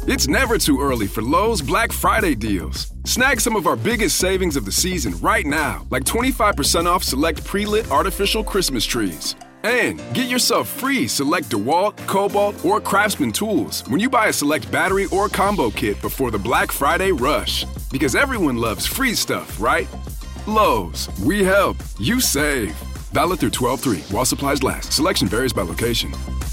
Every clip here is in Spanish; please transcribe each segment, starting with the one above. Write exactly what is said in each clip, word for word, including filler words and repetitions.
It's never too early for Lowe's Black Friday deals. Snag some of our biggest savings of the season right now, like twenty-five percent off select pre-lit artificial Christmas trees. And get yourself free select DeWalt, Cobalt, or Craftsman tools when you buy a select battery or combo kit before the Black Friday rush. Because everyone loves free stuff, right? Lowe's, we help, you save. Valid through twelve three while supplies last. Selection varies by location.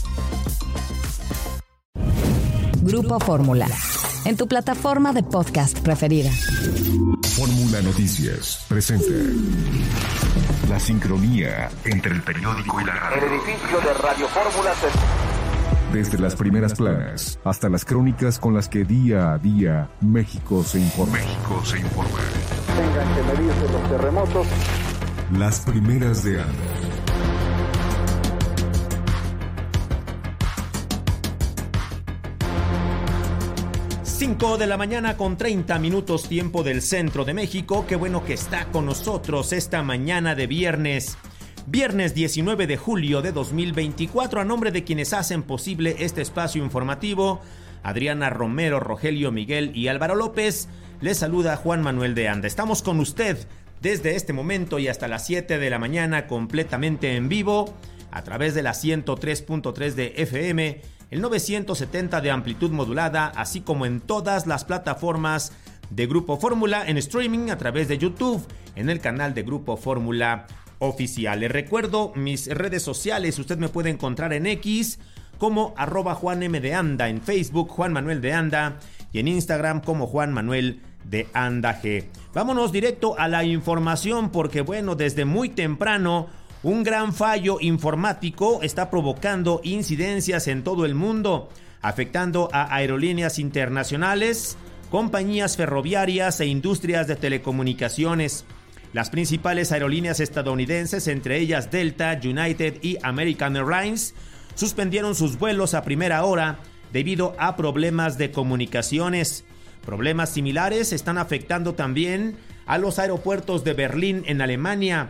Grupo Fórmula, en tu plataforma de podcast preferida. Fórmula Noticias presenta la sincronía entre el periódico y la radio. El edificio de Radio Fórmula se... Desde las primeras planas hasta las crónicas con las que día a día México se informa. México se informa. Tengan que medirse los terremotos. Las primeras de Anda. cinco de la mañana con treinta minutos tiempo del centro de México. Qué bueno que está con nosotros esta mañana de viernes. Viernes diecinueve de julio de dos mil veinticuatro. A nombre de quienes hacen posible este espacio informativo, Adriana Romero, Rogelio Miguel y Álvaro López, les saluda Juan Manuel de Anda. Estamos con usted desde este momento y hasta las siete de la mañana completamente en vivo a través de la ciento tres punto tres de F M, el novecientos setenta de amplitud modulada, así como en todas las plataformas de Grupo Fórmula, en streaming a través de YouTube, en el canal de Grupo Fórmula Oficial. Les recuerdo mis redes sociales. Usted me puede encontrar en X como arroba Juan M de Anda, en Facebook Juan Manuel de Anda y en Instagram como Juan Manuel de Anda G. Vámonos directo a la información porque, bueno, desde muy temprano un gran fallo informático está provocando incidencias en todo el mundo, afectando a aerolíneas internacionales, compañías ferroviarias e industrias de telecomunicaciones. Las principales aerolíneas estadounidenses, entre ellas Delta, United y American Airlines, suspendieron sus vuelos a primera hora debido a problemas de comunicaciones. Problemas similares están afectando también a los aeropuertos de Berlín en Alemania,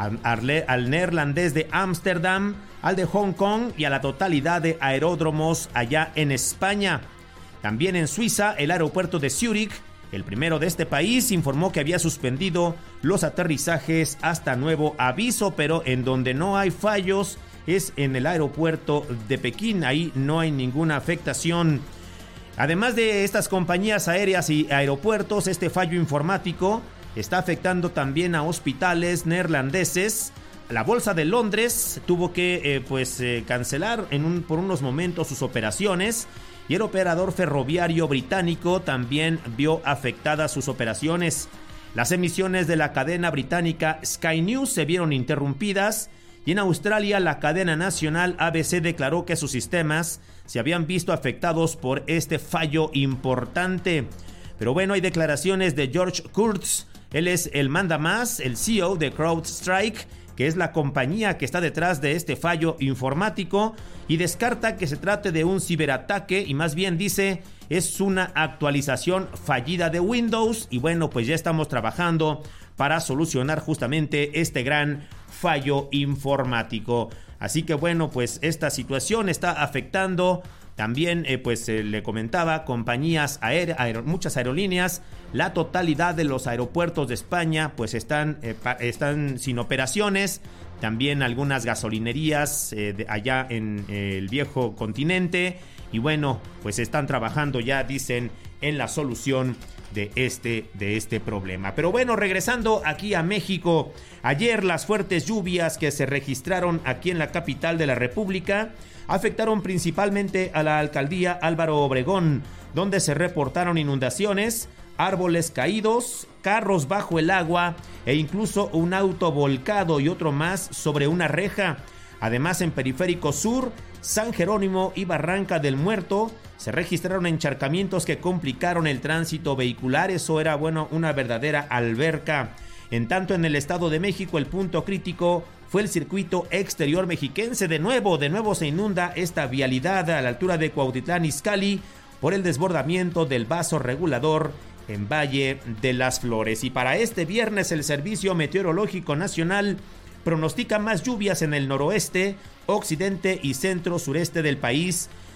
al neerlandés de Ámsterdam, al de Hong Kong y a la totalidad de aeródromos allá en España. También en Suiza, el aeropuerto de Zúrich, el primero de este país, informó que había suspendido los aterrizajes hasta nuevo aviso, pero en donde no hay fallos es en el aeropuerto de Pekín. Ahí no hay ninguna afectación. Además de estas compañías aéreas y aeropuertos, este fallo informático está afectando también a hospitales neerlandeses. La Bolsa de Londres tuvo que eh, pues eh, cancelar en un, por unos momentos sus operaciones, y el operador ferroviario británico también vio afectadas sus operaciones. Las emisiones de la cadena británica Sky News se vieron interrumpidas, y en Australia la cadena nacional A B C declaró que sus sistemas se habían visto afectados por este fallo importante. Pero bueno, hay declaraciones de George Kurtz. Él es el mandamás, el C E O de CrowdStrike, que es la compañía que está detrás de este fallo informático, y descarta que se trate de un ciberataque y más bien dice es una actualización fallida de Windows, y bueno, pues ya estamos trabajando para solucionar justamente este gran fallo informático. Así que bueno, pues esta situación está afectando también, eh, pues eh, le comentaba, compañías aéreas, aer- muchas aerolíneas. La totalidad de los aeropuertos de España pues están, eh, pa- están sin operaciones. También algunas gasolinerías eh, de allá en eh, el viejo continente. Y bueno, pues están trabajando ya, dicen, en la solución de este, de este problema. Pero bueno, regresando aquí a México, ayer las fuertes lluvias que se registraron aquí en la capital de la República afectaron principalmente a la alcaldía Álvaro Obregón, donde se reportaron inundaciones, árboles caídos, carros bajo el agua e incluso un auto volcado y otro más sobre una reja. Además, en Periférico Sur, San Jerónimo y Barranca del Muerto se registraron encharcamientos que complicaron el tránsito vehicular. Eso era, bueno, una verdadera alberca. En tanto, en el Estado de México, el punto crítico fue el circuito exterior mexiquense. De nuevo, de nuevo se inunda esta vialidad a la altura de Cuautitlán Izcalli por el desbordamiento del vaso regulador en Valle de las Flores. Y para este viernes el Servicio Meteorológico Nacional pronostica más lluvias en el noroeste, occidente y centro sureste del país,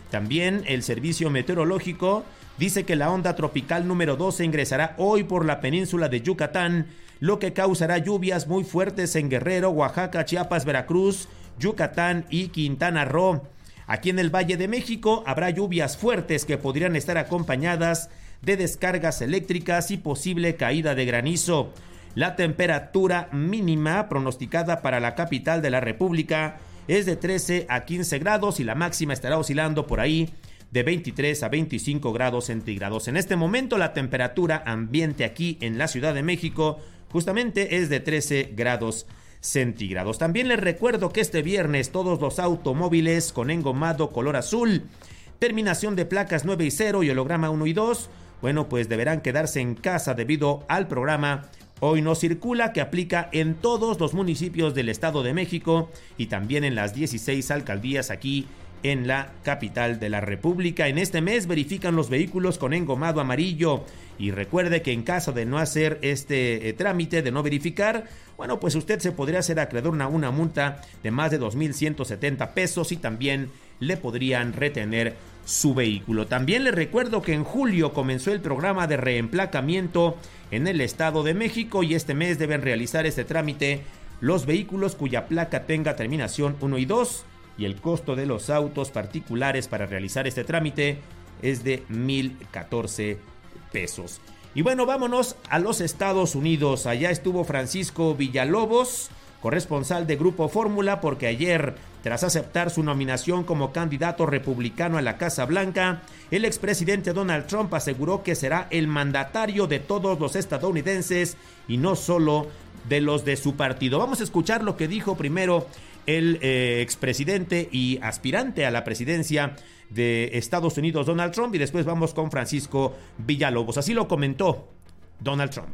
También el Servicio Meteorológico dice que la onda tropical número doce ingresará hoy por la península de Yucatán, lo que causará lluvias muy fuertes en Guerrero, Oaxaca, Chiapas, Veracruz, Yucatán y Quintana Roo. Aquí en el Valle de México habrá lluvias fuertes que podrían estar acompañadas de descargas eléctricas y posible caída de granizo. La temperatura mínima pronosticada para la capital de la República es de trece a quince grados y la máxima estará oscilando por ahí de veintitrés a veinticinco grados centígrados. En este momento la temperatura ambiente aquí en la Ciudad de México justamente es de trece grados centígrados. También les recuerdo que este viernes todos los automóviles con engomado color azul, terminación de placas nueve y cero y holograma uno y dos, bueno, pues deberán quedarse en casa debido al programa Hoy No Circula, que aplica en todos los municipios del Estado de México y también en las dieciséis alcaldías aquí en la capital de la República. En este mes verifican los vehículos con engomado amarillo y recuerde que en caso de no hacer este eh, trámite, de no verificar, bueno, pues usted se podría hacer acreedor a una multa de más de dos mil ciento setenta pesos y también le podrían retener su vehículo. También les recuerdo que en julio comenzó el programa de reemplacamiento en el Estado de México y este mes deben realizar este trámite los vehículos cuya placa tenga terminación uno y dos y el costo de los autos particulares para realizar este trámite es de mil catorce pesos. Y bueno, vámonos a los Estados Unidos. Allá estuvo Francisco Villalobos, corresponsal de Grupo Fórmula, porque ayer, tras aceptar su nominación como candidato republicano a la Casa Blanca, el expresidente Donald Trump aseguró que será el mandatario de todos los estadounidenses y no solo de los de su partido. Vamos a escuchar lo que dijo primero el eh, expresidente y aspirante a la presidencia de Estados Unidos, Donald Trump, y después vamos con Francisco Villalobos. Así lo comentó Donald Trump.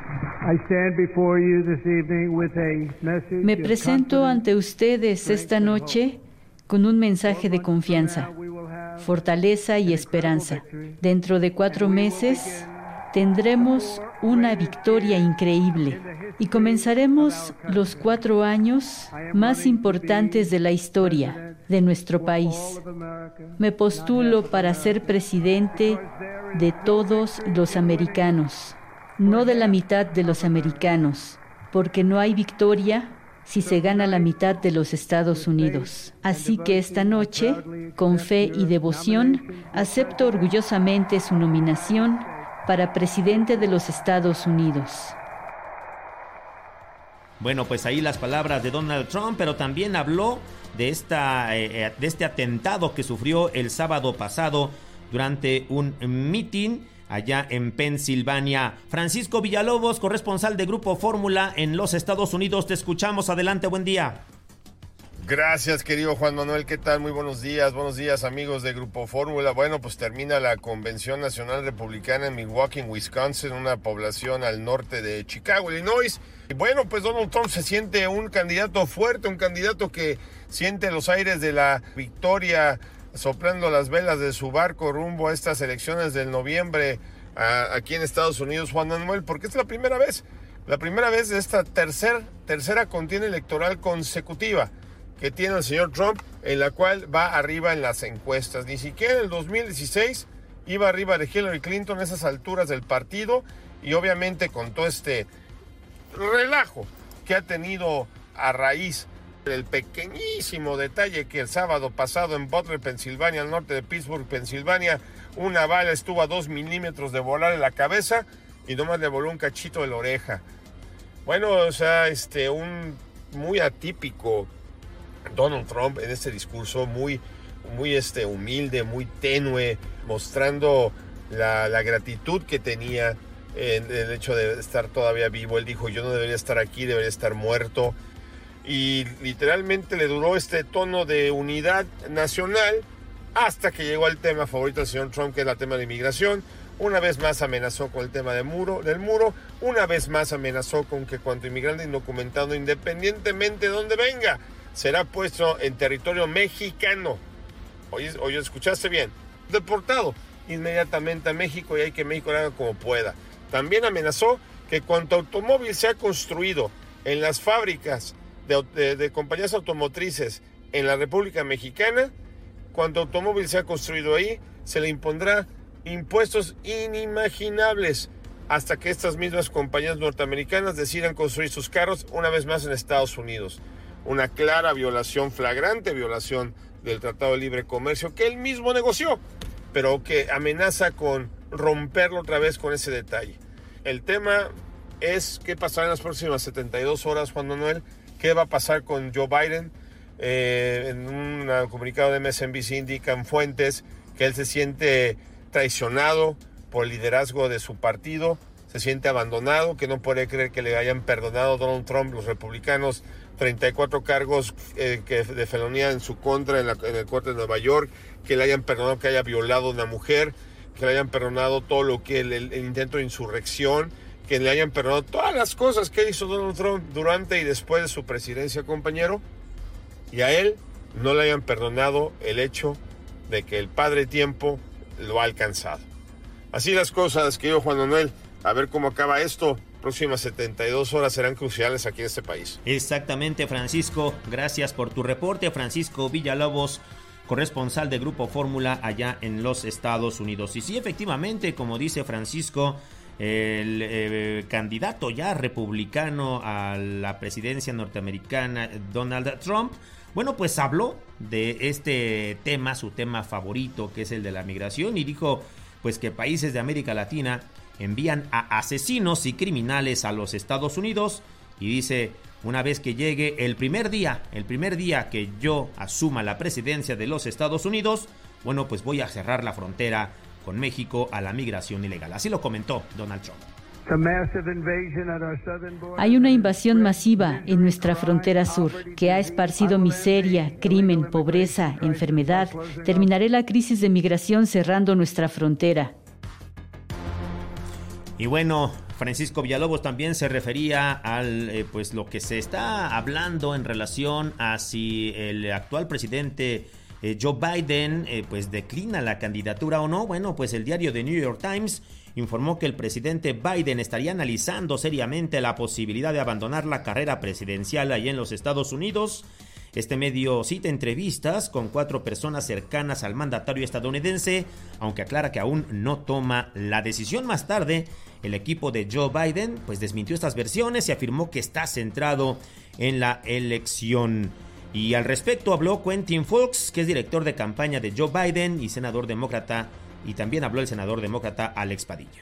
Me presento ante ustedes esta noche con un mensaje de confianza, fortaleza y esperanza. Dentro de cuatro meses tendremos una victoria increíble y comenzaremos los cuatro años más importantes de la historia de nuestro país. Me postulo para ser presidente de todos los americanos, no de la mitad de los americanos, porque no hay victoria si se gana la mitad de los Estados Unidos. Así que esta noche, con fe y devoción, acepto orgullosamente su nominación para presidente de los Estados Unidos. Bueno, pues ahí las palabras de Donald Trump, pero también habló de, esta, eh, de este atentado que sufrió el sábado pasado durante un mitin allá en Pensilvania. Francisco Villalobos, corresponsal de Grupo Fórmula en los Estados Unidos, te escuchamos. Adelante, buen día. Gracias, querido Juan Manuel, ¿qué tal? Muy buenos días, buenos días amigos de Grupo Fórmula. Bueno, pues termina la Convención Nacional Republicana en Milwaukee, en Wisconsin, una población al norte de Chicago, Illinois. Y bueno, pues Donald Trump se siente un candidato fuerte, un candidato que siente los aires de la victoria, soplando las velas de su barco rumbo a estas elecciones del noviembre a, aquí en Estados Unidos, Juan Manuel, porque es la primera vez, la primera vez de esta tercer, tercera contienda electoral consecutiva que tiene el señor Trump, en la cual va arriba en las encuestas. Ni siquiera en el dos mil dieciséis iba arriba de Hillary Clinton a esas alturas del partido, y obviamente con todo este relajo que ha tenido a raíz del pequeñísimo detalle que el sábado pasado en Butler, Pensilvania, al norte de Pittsburgh, Pensilvania, una bala estuvo a dos milímetros de volar en la cabeza y nomás le voló un cachito de la oreja. Bueno, o sea, este, un muy atípico Donald Trump en este discurso, muy, muy este, humilde, muy tenue, mostrando la, la gratitud que tenía en el hecho de estar todavía vivo. Él dijo, yo no debería estar aquí, debería estar muerto. Y literalmente le duró este tono de unidad nacional hasta que llegó al tema favorito del señor Trump, que es el tema de inmigración. Una vez más amenazó con el tema del muro, del muro. Una vez más amenazó con que cuanto inmigrante indocumentado, independientemente de dónde venga, será puesto en territorio mexicano. Oye, oye, ¿escuchaste bien? Deportado inmediatamente a México, y hay que México lo haga como pueda. También amenazó que cuanto automóvil sea construido en las fábricas de, de, de compañías automotrices en la República Mexicana, cuanto automóvil sea construido ahí, se le impondrá impuestos inimaginables hasta que estas mismas compañías norteamericanas decidan construir sus carros una vez más en Estados Unidos. Una clara violación, flagrante violación del Tratado de Libre Comercio que él mismo negoció, pero que amenaza con romperlo otra vez con ese detalle. El tema es qué pasará en las próximas setenta y dos horas, Juan Manuel. ¿Qué va a pasar con Joe Biden? Eh, en un comunicado de M S N B C indican fuentes que él se siente traicionado por el liderazgo de su partido, se siente abandonado, que no puede creer que le hayan perdonado a Donald Trump, los republicanos, treinta y cuatro cargos eh, que de felonía en su contra en, la, en el corte de Nueva York, que le hayan perdonado que haya violado a una mujer, que le hayan perdonado todo lo que el, el, el intento de insurrección, que le hayan perdonado todas las cosas que hizo Donald Trump durante y después de su presidencia, compañero, y a él no le hayan perdonado el hecho de que el Padre Tiempo lo ha alcanzado. Así las cosas, querido Juan Manuel, a ver cómo acaba esto. Próximas setenta y dos horas serán cruciales aquí en este país. Exactamente, Francisco. Gracias por tu reporte. Francisco Villalobos, corresponsal de Grupo Fórmula allá en los Estados Unidos. Y sí, efectivamente, como dice Francisco, el eh, candidato ya republicano a la presidencia norteamericana, Donald Trump, bueno, pues habló de este tema, su tema favorito, que es el de la migración, y dijo pues que países de América Latina envían a asesinos y criminales a los Estados Unidos, y dice, una vez que llegue el primer día, el primer día que yo asuma la presidencia de los Estados Unidos, bueno, pues voy a cerrar la frontera con México a la migración ilegal. Así lo comentó Donald Trump. Hay una invasión masiva en nuestra frontera sur que ha esparcido miseria, crimen, pobreza, enfermedad. Terminaré la crisis de migración cerrando nuestra frontera. Y bueno, Francisco Villalobos también se refería al eh, pues lo que se está hablando en relación a si el actual presidente eh, Joe Biden eh, pues declina la candidatura o no. Bueno, pues el diario The New York Times informó que el presidente Biden estaría analizando seriamente la posibilidad de abandonar la carrera presidencial ahí en los Estados Unidos. Este medio cita entrevistas con cuatro personas cercanas al mandatario estadounidense, aunque aclara que aún no toma la decisión. Más tarde, el equipo de Joe Biden pues desmintió estas versiones y afirmó que está centrado en la elección. Y al respecto habló Quentin Fulks, que es director de campaña de Joe Biden y senador demócrata, y también habló el senador demócrata Alex Padilla.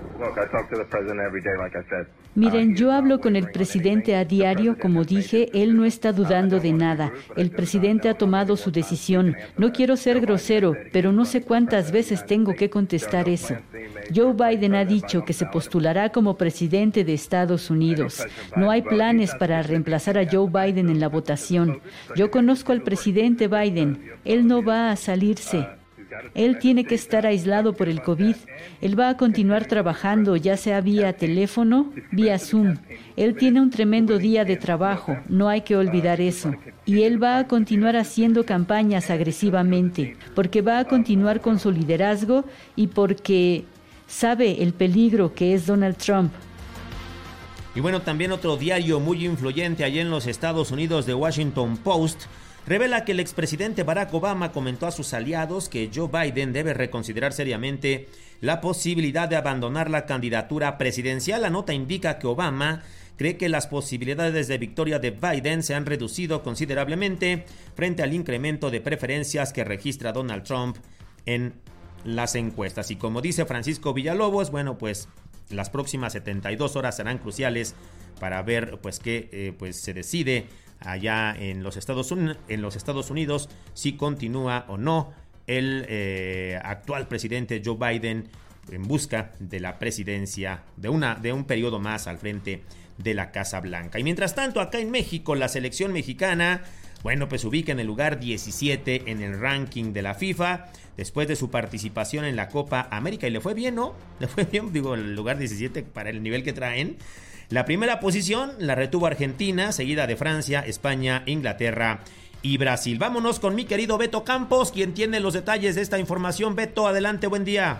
Miren, yo hablo con el presidente a diario, como dije, él no está dudando de nada. El presidente ha tomado su decisión. No quiero ser grosero, pero no sé cuántas veces tengo que contestar eso. Joe Biden ha dicho que se postulará como presidente de Estados Unidos. No hay planes para reemplazar a Joe Biden en la votación. Yo conozco al presidente Biden. Él no va a salirse. Él tiene que estar aislado por el COVID. Él va a continuar trabajando, ya sea vía teléfono, vía Zoom. Él tiene un tremendo día de trabajo, no hay que olvidar eso. Y él va a continuar haciendo campañas agresivamente, porque va a continuar con su liderazgo y porque sabe el peligro que es Donald Trump. Y bueno, también otro diario muy influyente allá en los Estados Unidos, The Washington Post, revela que el expresidente Barack Obama comentó a sus aliados que Joe Biden debe reconsiderar seriamente la posibilidad de abandonar la candidatura presidencial. La nota indica que Obama cree que las posibilidades de victoria de Biden se han reducido considerablemente frente al incremento de preferencias que registra Donald Trump en las encuestas. Y como dice Francisco Villalobos, bueno, pues las próximas setenta y dos horas serán cruciales para ver pues qué eh, pues se decide allá en los Estados Unidos, en los Estados Unidos si continúa o no el eh, actual presidente Joe Biden en busca de la presidencia, de, una, de un periodo más al frente de la Casa Blanca. Y mientras tanto, acá en México, la selección mexicana, bueno, pues se ubica en el lugar diecisiete en el ranking de la FIFA, después de su participación en la Copa América, y le fue bien, ¿no? Le fue bien, digo, el lugar diecisiete para el nivel que traen. La primera posición la retuvo Argentina, seguida de Francia, España, Inglaterra y Brasil. Vámonos con mi querido Beto Campos, quien tiene los detalles de esta información. Beto, adelante, buen día.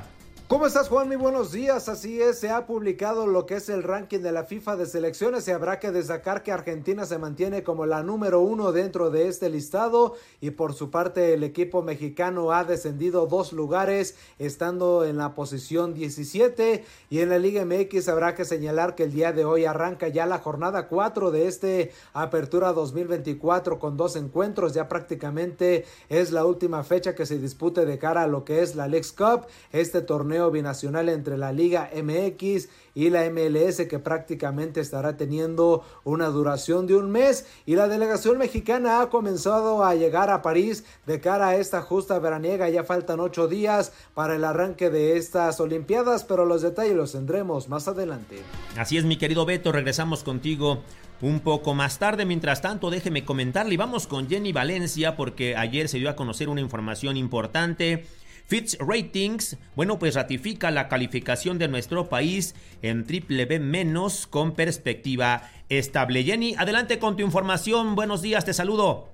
¿Cómo estás, Juan? Muy buenos días. Así es, se ha publicado lo que es el ranking de la FIFA de selecciones y habrá que destacar que Argentina se mantiene como la número uno dentro de este listado y por su parte el equipo mexicano ha descendido dos lugares estando en la posición diecisiete y en la Liga M X habrá que señalar que el día de hoy arranca ya la jornada cuatro de este Apertura dos mil veinticuatro con dos encuentros. Ya prácticamente es la última fecha que se dispute de cara a lo que es la Leagues Cup, este torneo binacional entre la Liga M X y la M L S que prácticamente estará teniendo una duración de un mes y la delegación mexicana ha comenzado a llegar a París de cara a esta justa veraniega. Ya faltan ocho días para el arranque de estas Olimpiadas, pero los detalles los tendremos más adelante. Así es, mi querido Beto, regresamos contigo un poco más tarde. Mientras tanto, déjeme comentarle y vamos con Jenny Valencia porque ayer se dio a conocer una información importante. Fitch Ratings, bueno, pues ratifica la calificación de nuestro país en triple B menos con perspectiva estable. Jenny, adelante con tu información. Buenos días, te saludo.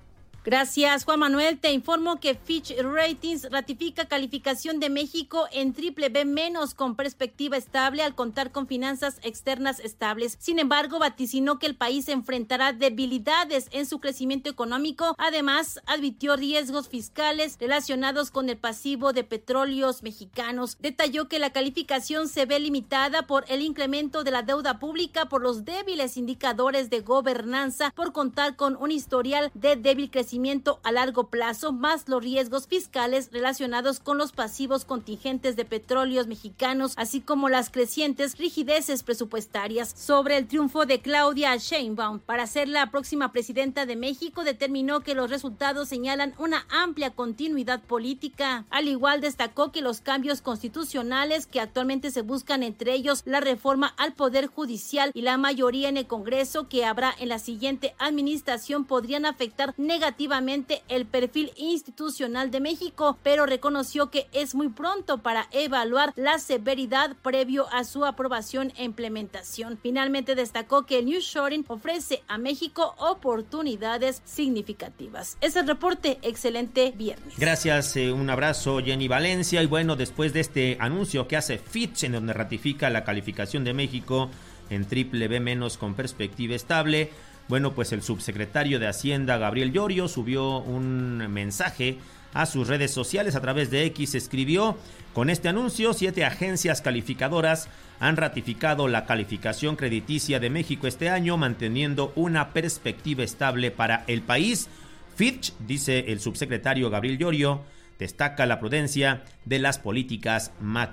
Gracias, Juan Manuel. Te informo que Fitch Ratings ratifica calificación de México en triple B menos con perspectiva estable al contar con finanzas externas estables. Sin embargo, vaticinó que el país enfrentará debilidades en su crecimiento económico. Además, advirtió riesgos fiscales relacionados con el pasivo de petróleos mexicanos. Detalló que la calificación se ve limitada por el incremento de la deuda pública, por los débiles indicadores de gobernanza, por contar con un historial de débil crecimiento a largo plazo, más los riesgos fiscales relacionados con los pasivos contingentes de petróleos mexicanos, así como las crecientes rigideces presupuestarias. Sobre el triunfo de Claudia Sheinbaum para ser la próxima presidenta de México, determinó que los resultados señalan una amplia continuidad política. Al igual, destacó que los cambios constitucionales que actualmente se buscan, entre ellos la reforma al Poder Judicial y la mayoría en el Congreso que habrá en la siguiente administración, podrían afectar negativamente el perfil institucional de México, pero reconoció que es muy pronto para evaluar la severidad previo a su aprobación e implementación. Finalmente destacó que el nearshoring ofrece a México oportunidades significativas. Es el reporte. Excelente viernes. Gracias, eh, un abrazo, Jenny Valencia. Y bueno, después de este anuncio que hace Fitch, en donde ratifica la calificación de México en triple B menos con perspectiva estable, bueno, pues el subsecretario de Hacienda, Gabriel Llorio, subió un mensaje a sus redes sociales a través de X. Escribió: con este anuncio, siete agencias calificadoras han ratificado la calificación crediticia de México este año, manteniendo una perspectiva estable para el país. Fitch, dice el subsecretario Gabriel Llorio, destaca la prudencia de las políticas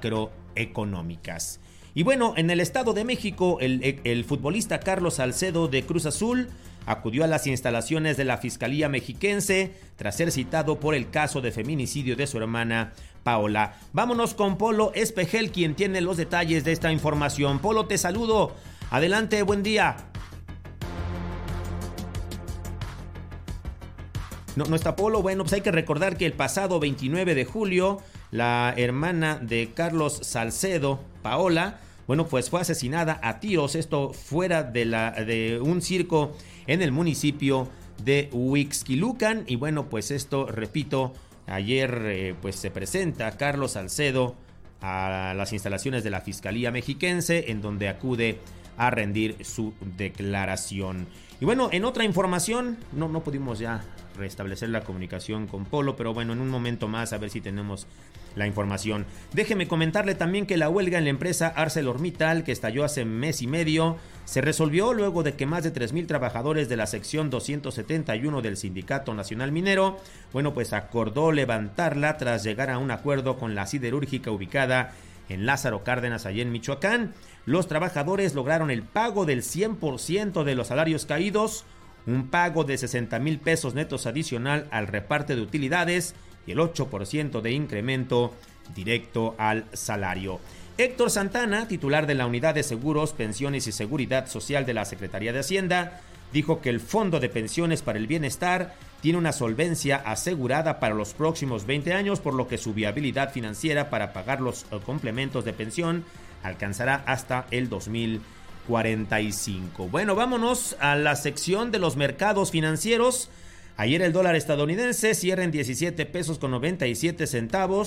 macroeconómicas. Y bueno, en el Estado de México, el, el futbolista Carlos Salcedo de Cruz Azul acudió a las instalaciones de la Fiscalía Mexiquense tras ser citado por el caso de feminicidio de su hermana Paola. Vámonos con Polo Espejel, quien tiene los detalles de esta información. Polo, te saludo. Adelante, buen día. No, no está Polo. Bueno, pues hay que recordar que el pasado veintinueve de julio, la hermana de Carlos Salcedo, Paola, bueno, pues fue asesinada a tiros, esto fuera de, la, de un circo en el municipio de Huixquilucan. Y bueno, pues esto, repito, ayer eh, pues se presenta Carlos Salcedo a las instalaciones de la Fiscalía Mexiquense, en donde acude a rendir su declaración. Y bueno, en otra información, no, no pudimos ya restablecer la comunicación con Polo, pero bueno, en un momento más a ver si tenemos la información. Déjeme comentarle también que la huelga en la empresa ArcelorMittal, que estalló hace mes y medio, se resolvió luego de que más de tres mil trabajadores de la sección doscientos setenta y uno del Sindicato Nacional Minero, bueno, pues acordó levantarla tras llegar a un acuerdo con la siderúrgica ubicada en Lázaro Cárdenas, allá en Michoacán. Los trabajadores lograron el pago del cien por ciento de los salarios caídos, un pago de sesenta mil pesos netos adicional al reparto de utilidades y el ocho por ciento de incremento directo al salario. Héctor Santana, titular de la Unidad de Seguros, Pensiones y Seguridad Social de la Secretaría de Hacienda, dijo que el Fondo de Pensiones para el Bienestar tiene una solvencia asegurada para los próximos veinte años, por lo que su viabilidad financiera para pagar los complementos de pensión alcanzará hasta el dos mil cuarenta y cinco. Bueno, vámonos a la sección de los mercados financieros. Ayer el dólar estadounidense cierra en diecisiete pesos con noventa y siete centavos.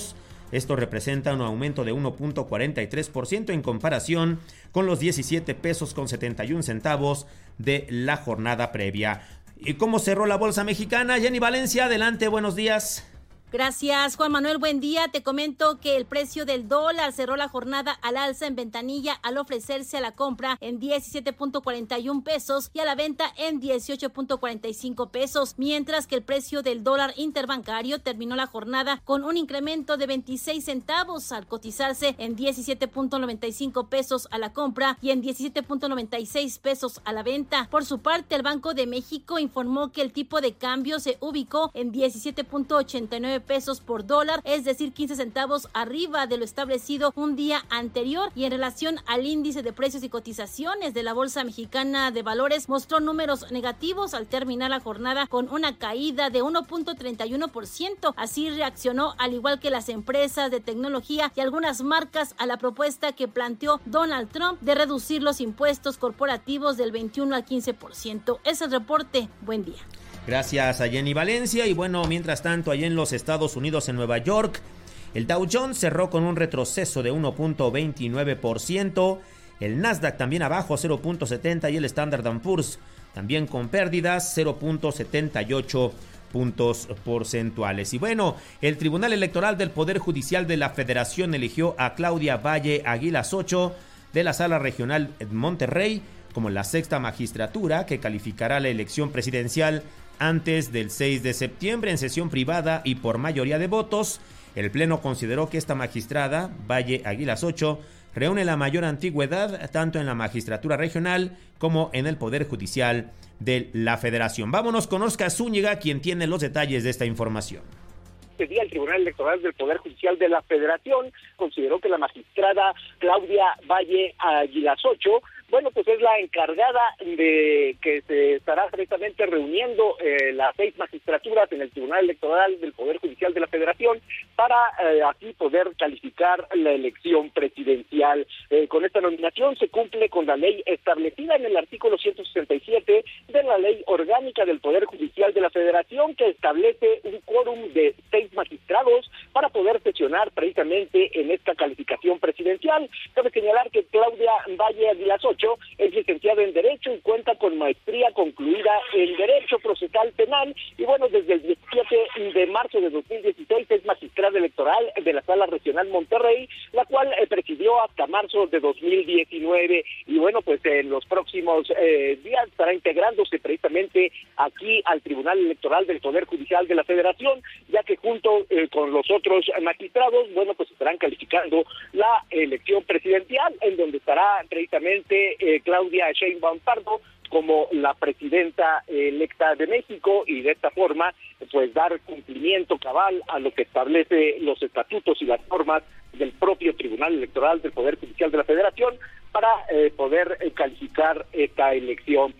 Esto representa un aumento de uno punto cuarenta y tres por ciento en comparación con los diecisiete pesos con setenta y un centavos de la jornada previa. ¿Y cómo cerró la bolsa mexicana? Jenny Valencia, adelante, buenos días. Gracias, Juan Manuel. Buen día. Te comento que el precio del dólar cerró la jornada al alza en ventanilla al ofrecerse a la compra en diecisiete punto cuarenta y un pesos y a la venta en dieciocho punto cuarenta y cinco pesos, mientras que el precio del dólar interbancario terminó la jornada con un incremento de veintiséis centavos al cotizarse en diecisiete punto noventa y cinco pesos a la compra y en diecisiete punto noventa y seis pesos a la venta. Por su parte, el Banco de México informó que el tipo de cambio se ubicó en diecisiete punto ochenta y nueve pesos por dólar, es decir, quince centavos arriba de lo establecido un día anterior, y en relación al índice de precios y cotizaciones de la Bolsa Mexicana de Valores mostró números negativos al terminar la jornada con una caída de uno punto treinta y uno por ciento. Así reaccionó, al igual que las empresas de tecnología y algunas marcas, a la propuesta que planteó Donald Trump de reducir los impuestos corporativos del veintiuno al quince por ciento. Es el reporte. Buen día. Gracias a Jenny Valencia. Y bueno, mientras tanto, allá en los Estados Unidos, en Nueva York, el Dow Jones cerró con un retroceso de uno punto veintinueve por ciento, el Nasdaq también abajo cero punto setenta y el Standard and Poor's también con pérdidas cero punto setenta y ocho puntos porcentuales. Y bueno, el Tribunal Electoral del Poder Judicial de la Federación eligió a Claudia Valle Aguilas Ocho de la Sala Regional Monterrey como la sexta magistratura que calificará la elección presidencial antes del seis de septiembre en sesión privada y por mayoría de votos. El Pleno consideró que esta magistrada, Valle Aguilas Ocho, reúne la mayor antigüedad tanto en la magistratura regional como en el Poder Judicial de la Federación. Vámonos con Oscar Zúñiga, quien tiene los detalles de esta información. Este día el Tribunal Electoral del Poder Judicial de la Federación consideró que la magistrada Claudia Valle Aguilas Ocho, bueno, pues es la encargada de que se estará precisamente reuniendo eh, las seis magistraturas en el Tribunal Electoral del Poder Judicial de la Federación para eh, así poder calificar la elección presidencial. Eh, con esta nominación se cumple con la ley establecida en el artículo ciento sesenta y siete de la Ley Orgánica del Poder Judicial de la Federación, que establece un quórum de seis magistrados para poder sesionar precisamente en esta calificación presidencial. Cabe señalar que Claudia Valle Aguilas Ocho es licenciada en Derecho y cuenta con maestría concluida en Derecho Procesal Penal, y bueno, desde el diecisiete de marzo de dos mil dieciséis es magistrada electoral de la Sala Regional Monterrey, la cual eh, presidió hasta marzo de dos mil diecinueve, y bueno, pues en los próximos eh, días estará integrándose precisamente aquí al Tribunal Electoral del Poder Judicial de la Federación, ya que junto eh, con los otros magistrados, bueno, pues estarán calificando la elección presidencial, en donde estará precisamente Eh, Claudia Sheinbaum Pardo como la presidenta electa de México, y de esta forma pues dar cumplimiento cabal a lo que establece los estatutos y las normas del propio Tribunal Electoral del Poder Judicial de la Federación para eh, poder eh, calificar esta elección.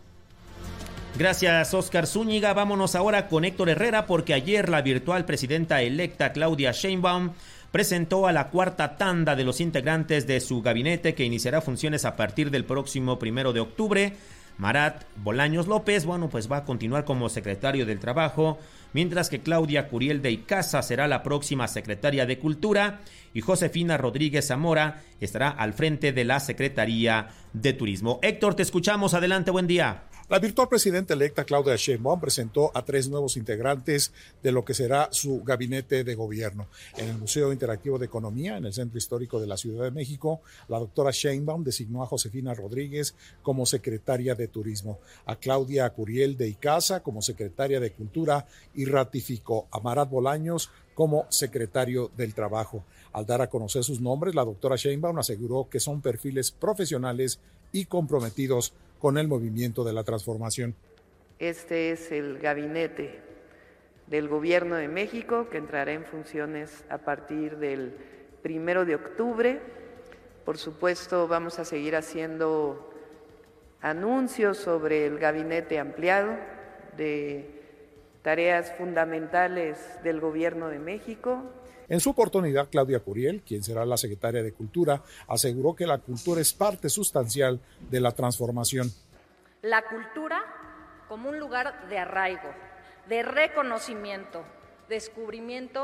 Gracias, Oscar Zúñiga. Vámonos ahora con Héctor Herrera, porque ayer la virtual presidenta electa Claudia Sheinbaum presentó a la cuarta tanda de los integrantes de su gabinete, que iniciará funciones a partir del próximo primero de octubre. Marat Bolaños López, bueno, pues va a continuar como secretario del Trabajo, mientras que Claudia Curiel de Icaza será la próxima secretaria de Cultura y Josefina Rodríguez Zamora estará al frente de la Secretaría de Turismo. Héctor, te escuchamos. Adelante, buen día. La virtual presidenta electa Claudia Sheinbaum presentó a tres nuevos integrantes de lo que será su gabinete de gobierno. En el Museo Interactivo de Economía, en el Centro Histórico de la Ciudad de México, la doctora Sheinbaum designó a Josefina Rodríguez como secretaria de Turismo, a Claudia Curiel de Icaza como secretaria de Cultura y ratificó a Marat Bolaños como secretario del Trabajo. Al dar a conocer sus nombres, la doctora Sheinbaum aseguró que son perfiles profesionales y comprometidos con el movimiento de la transformación. Este es el gabinete del Gobierno de México, que entrará en funciones a partir del primero de octubre. Por supuesto, vamos a seguir haciendo anuncios sobre el gabinete ampliado de tareas fundamentales del Gobierno de México. En su oportunidad, Claudia Curiel, quien será la secretaria de Cultura, aseguró que la cultura es parte sustancial de la transformación. La cultura como un lugar de arraigo, de reconocimiento, descubrimiento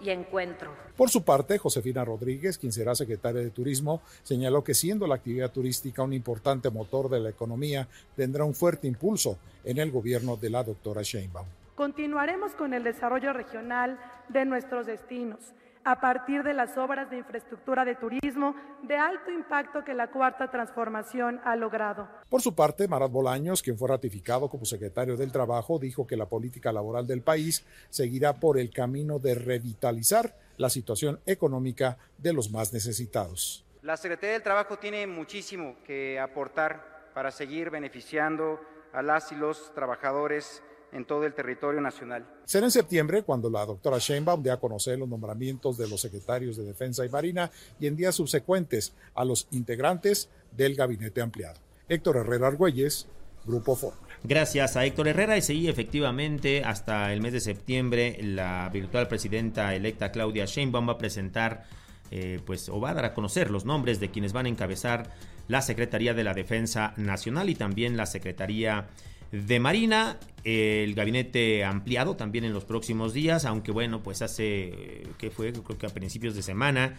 y encuentro. Por su parte, Josefina Rodríguez, quien será secretaria de Turismo, señaló que siendo la actividad turística un importante motor de la economía, tendrá un fuerte impulso en el gobierno de la doctora Sheinbaum. Continuaremos con el desarrollo regional de nuestros destinos, a partir de las obras de infraestructura de turismo de alto impacto que la Cuarta Transformación ha logrado. Por su parte, Marat Bolaños, quien fue ratificado como secretario del Trabajo, dijo que la política laboral del país seguirá por el camino de revitalizar la situación económica de los más necesitados. La Secretaría del Trabajo tiene muchísimo que aportar para seguir beneficiando a las y los trabajadores en todo el territorio nacional. Será en septiembre cuando la doctora Sheinbaum dé a conocer los nombramientos de los secretarios de Defensa y Marina y en días subsecuentes a los integrantes del gabinete ampliado. Héctor Herrera Argüelles, Grupo Fórmula. Gracias a Héctor Herrera. Y sí, efectivamente, hasta el mes de septiembre, la virtual presidenta electa Claudia Sheinbaum va a presentar, eh, pues, o va a dar a conocer los nombres de quienes van a encabezar la Secretaría de la Defensa Nacional y también la Secretaría de Marina, el gabinete ampliado también en los próximos días, aunque bueno, pues hace, ¿qué fue? Creo que a principios de semana,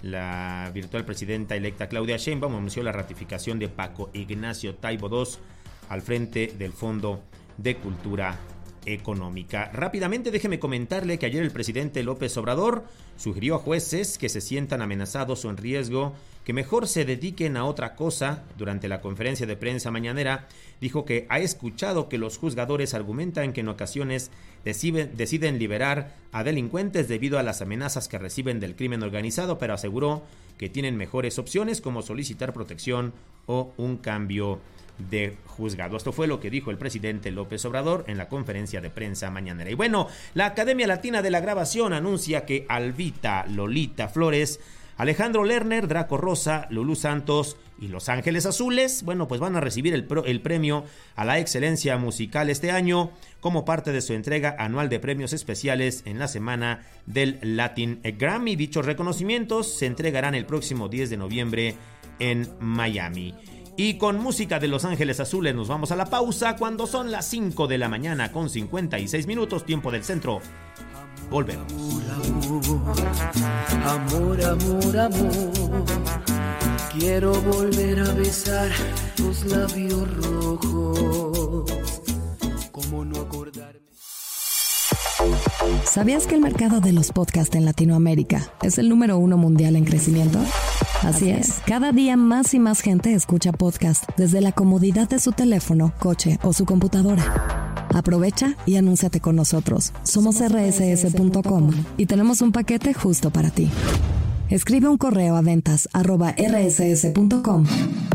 la virtual presidenta electa Claudia Sheinbaum anunció la ratificación de Paco Ignacio Taibo segundo al frente del Fondo de Cultura Económica. Rápidamente déjeme comentarle que ayer el presidente López Obrador sugirió a jueces que se sientan amenazados o en riesgo que mejor se dediquen a otra cosa. Durante la conferencia de prensa mañanera dijo que ha escuchado que los juzgadores argumentan que en ocasiones deciden, deciden liberar a delincuentes debido a las amenazas que reciben del crimen organizado, pero aseguró que tienen mejores opciones como solicitar protección o un cambio de juzgado. Esto fue lo que dijo el presidente López Obrador en la conferencia de prensa mañanera. Y bueno, la Academia Latina de la Grabación anuncia que Alvita, Lolita Flores, Alejandro Lerner, Draco Rosa, Lulú Santos y Los Ángeles Azules, bueno, pues van a recibir el, pro, el premio a la excelencia musical este año como parte de su entrega anual de premios especiales en la semana del Latin Grammy. Dichos reconocimientos se entregarán el próximo diez de noviembre en Miami. Y con música de Los Ángeles Azules nos vamos a la pausa cuando son las cinco de la mañana con cincuenta y seis minutos, tiempo del centro. Volvemos. Amor, amor, amor, quiero volver a besar tus labios rojos. ¿Cómo no acordarme? ¿Sabías que el mercado de los podcasts en Latinoamérica es el número uno mundial en crecimiento? Así es, cada día más y más gente escucha podcast desde la comodidad de su teléfono, coche o su computadora. Aprovecha y anúnciate con nosotros. Somos erre ese ese punto com y tenemos un paquete justo para ti. Escribe un correo a ventas arroba erre ese ese punto com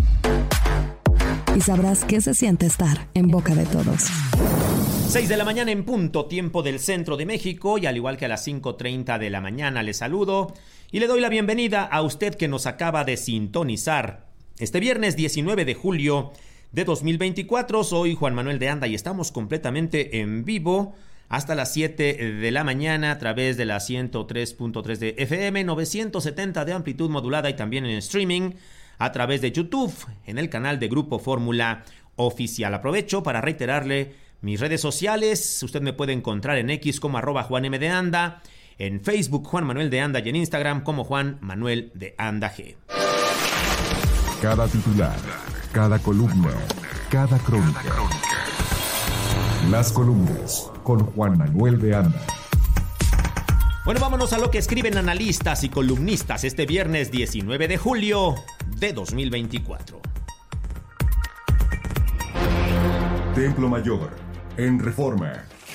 y sabrás qué se siente estar en boca de todos. seis de la mañana en punto, tiempo del centro de México, y al igual que a las cinco treinta de la mañana le saludo y le doy la bienvenida a usted que nos acaba de sintonizar. Este viernes diecinueve de julio de dos mil veinticuatro, soy Juan Manuel de Anda y estamos completamente en vivo hasta las siete de la mañana a través de la ciento tres punto tres de F M, novecientos setenta de amplitud modulada y también en streaming a través de YouTube en el canal de Grupo Fórmula Oficial. Aprovecho para reiterarle mis redes sociales. Usted me puede encontrar en X como arroba Juan M de Anda, en Facebook Juan Manuel de Anda y en Instagram como Juan Manuel de Anda G. Cada titular, cada columna, cada crónica. Las columnas con Juan Manuel de Anda. Bueno, vámonos a lo que escriben analistas y columnistas este viernes diecinueve de julio de dos mil veinticuatro. Templo Mayor, en Reforma.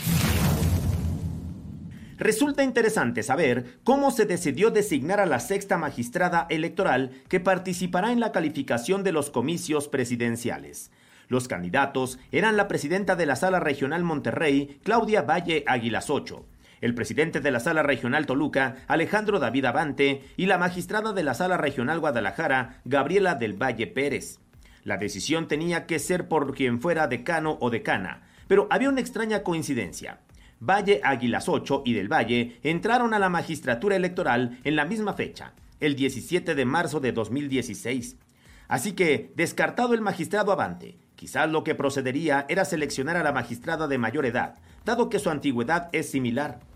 Resulta interesante saber cómo se decidió designar a la sexta magistrada electoral que participará en la calificación de los comicios presidenciales. Los candidatos eran la presidenta de la Sala Regional Monterrey, Claudia Valle Águilas ocho, el presidente de la Sala Regional Toluca, Alejandro David Abante, y la magistrada de la Sala Regional Guadalajara, Gabriela del Valle Pérez. La decisión tenía que ser por quien fuera decano o decana, pero había una extraña coincidencia. Valle Águilas ocho y del Valle entraron a la magistratura electoral en la misma fecha, el diecisiete de marzo de dos mil dieciséis. Así que, descartado el magistrado Abante, quizás lo que procedería era seleccionar a la magistrada de mayor edad, dado que su antigüedad es similar.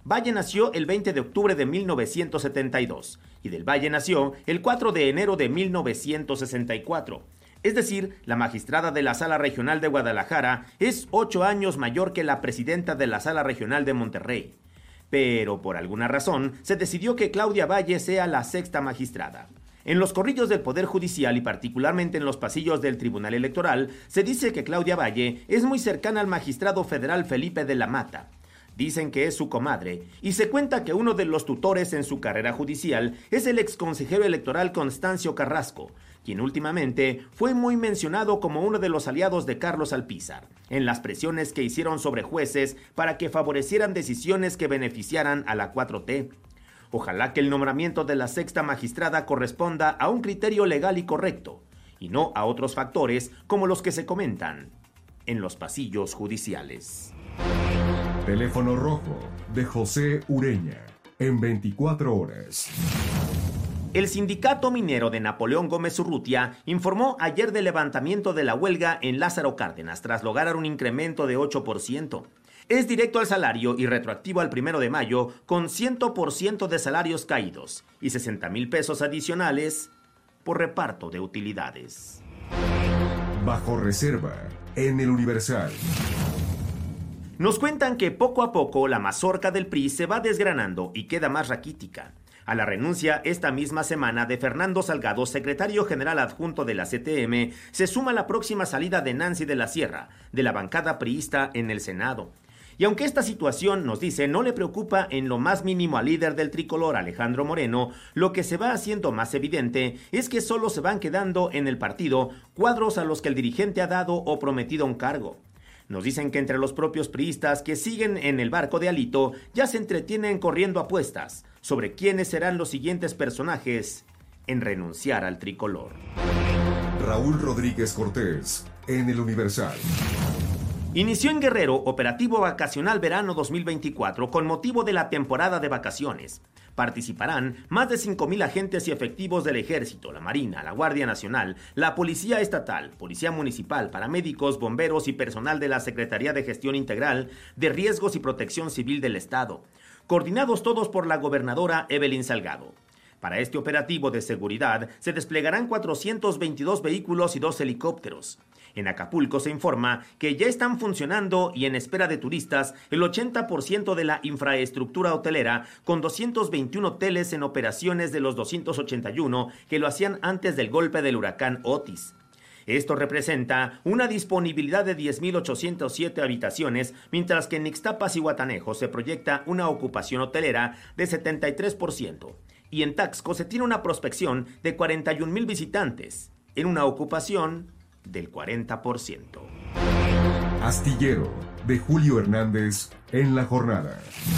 Valle nació el veinte de octubre de mil novecientos setenta y dos y Del Valle nació el cuatro de enero de mil novecientos sesenta y cuatro. Es decir, la magistrada de la Sala Regional de Guadalajara es ocho años mayor que la presidenta de la Sala Regional de Monterrey. Pero por alguna razón se decidió que Claudia Valle sea la sexta magistrada. En los corrillos del Poder Judicial y particularmente en los pasillos del Tribunal Electoral, se dice que Claudia Valle es muy cercana al magistrado federal Felipe de la Mata. Dicen que es su comadre, y se cuenta que uno de los tutores en su carrera judicial es el exconsejero electoral Constancio Carrasco, quien últimamente fue muy mencionado como uno de los aliados de Carlos Alpizar, en las presiones que hicieron sobre jueces para que favorecieran decisiones que beneficiaran a la cuatro T. Ojalá que el nombramiento de la sexta magistrada corresponda a un criterio legal y correcto, y no a otros factores como los que se comentan en los pasillos judiciales. Teléfono rojo de José Ureña, en veinticuatro horas. El sindicato minero de Napoleón Gómez Urrutia informó ayer del levantamiento de la huelga en Lázaro Cárdenas tras lograr un incremento de ocho por ciento. Es directo al salario y retroactivo al primero de mayo con cien por ciento de salarios caídos y sesenta mil pesos adicionales por reparto de utilidades. Bajo reserva en el Universal. Nos cuentan que poco a poco la mazorca del P R I se va desgranando y queda más raquítica. A la renuncia esta misma semana de Fernando Salgado, secretario general adjunto de la C T M, se suma la próxima salida de Nancy de la Sierra, de la bancada priista en el Senado. Y aunque esta situación, nos dice, no le preocupa en lo más mínimo al líder del tricolor, Alejandro Moreno, lo que se va haciendo más evidente es que solo se van quedando en el partido cuadros a los que el dirigente ha dado o prometido un cargo. Nos dicen que entre los propios priistas que siguen en el barco de Alito ya se entretienen corriendo apuestas sobre quiénes serán los siguientes personajes en renunciar al tricolor. Raúl Rodríguez Cortés, en el Universal. Inició en Guerrero Operativo Vacacional Verano dos mil veinticuatro con motivo de la temporada de vacaciones. Participarán más de cinco mil agentes y efectivos del Ejército, la Marina, la Guardia Nacional, la Policía Estatal, Policía Municipal, paramédicos, bomberos y personal de la Secretaría de Gestión Integral de Riesgos y Protección Civil del Estado, coordinados todos por la gobernadora Evelyn Salgado. Para este operativo de seguridad se desplegarán cuatrocientos veintidós vehículos y dos helicópteros. En Acapulco se informa que ya están funcionando y en espera de turistas el ochenta por ciento de la infraestructura hotelera, con doscientos veintiún hoteles en operaciones de los doscientos ochenta y uno que lo hacían antes del golpe del huracán Otis. Esto representa una disponibilidad de diez mil ochocientas siete habitaciones, mientras que en Ixtapas y Guatanejo se proyecta una ocupación hotelera de setenta y tres por ciento. Y en Taxco se tiene una prospección de cuarenta y un mil visitantes, en una ocupación del cuarenta por ciento. Astillero, de Julio Hernández, en la jornada.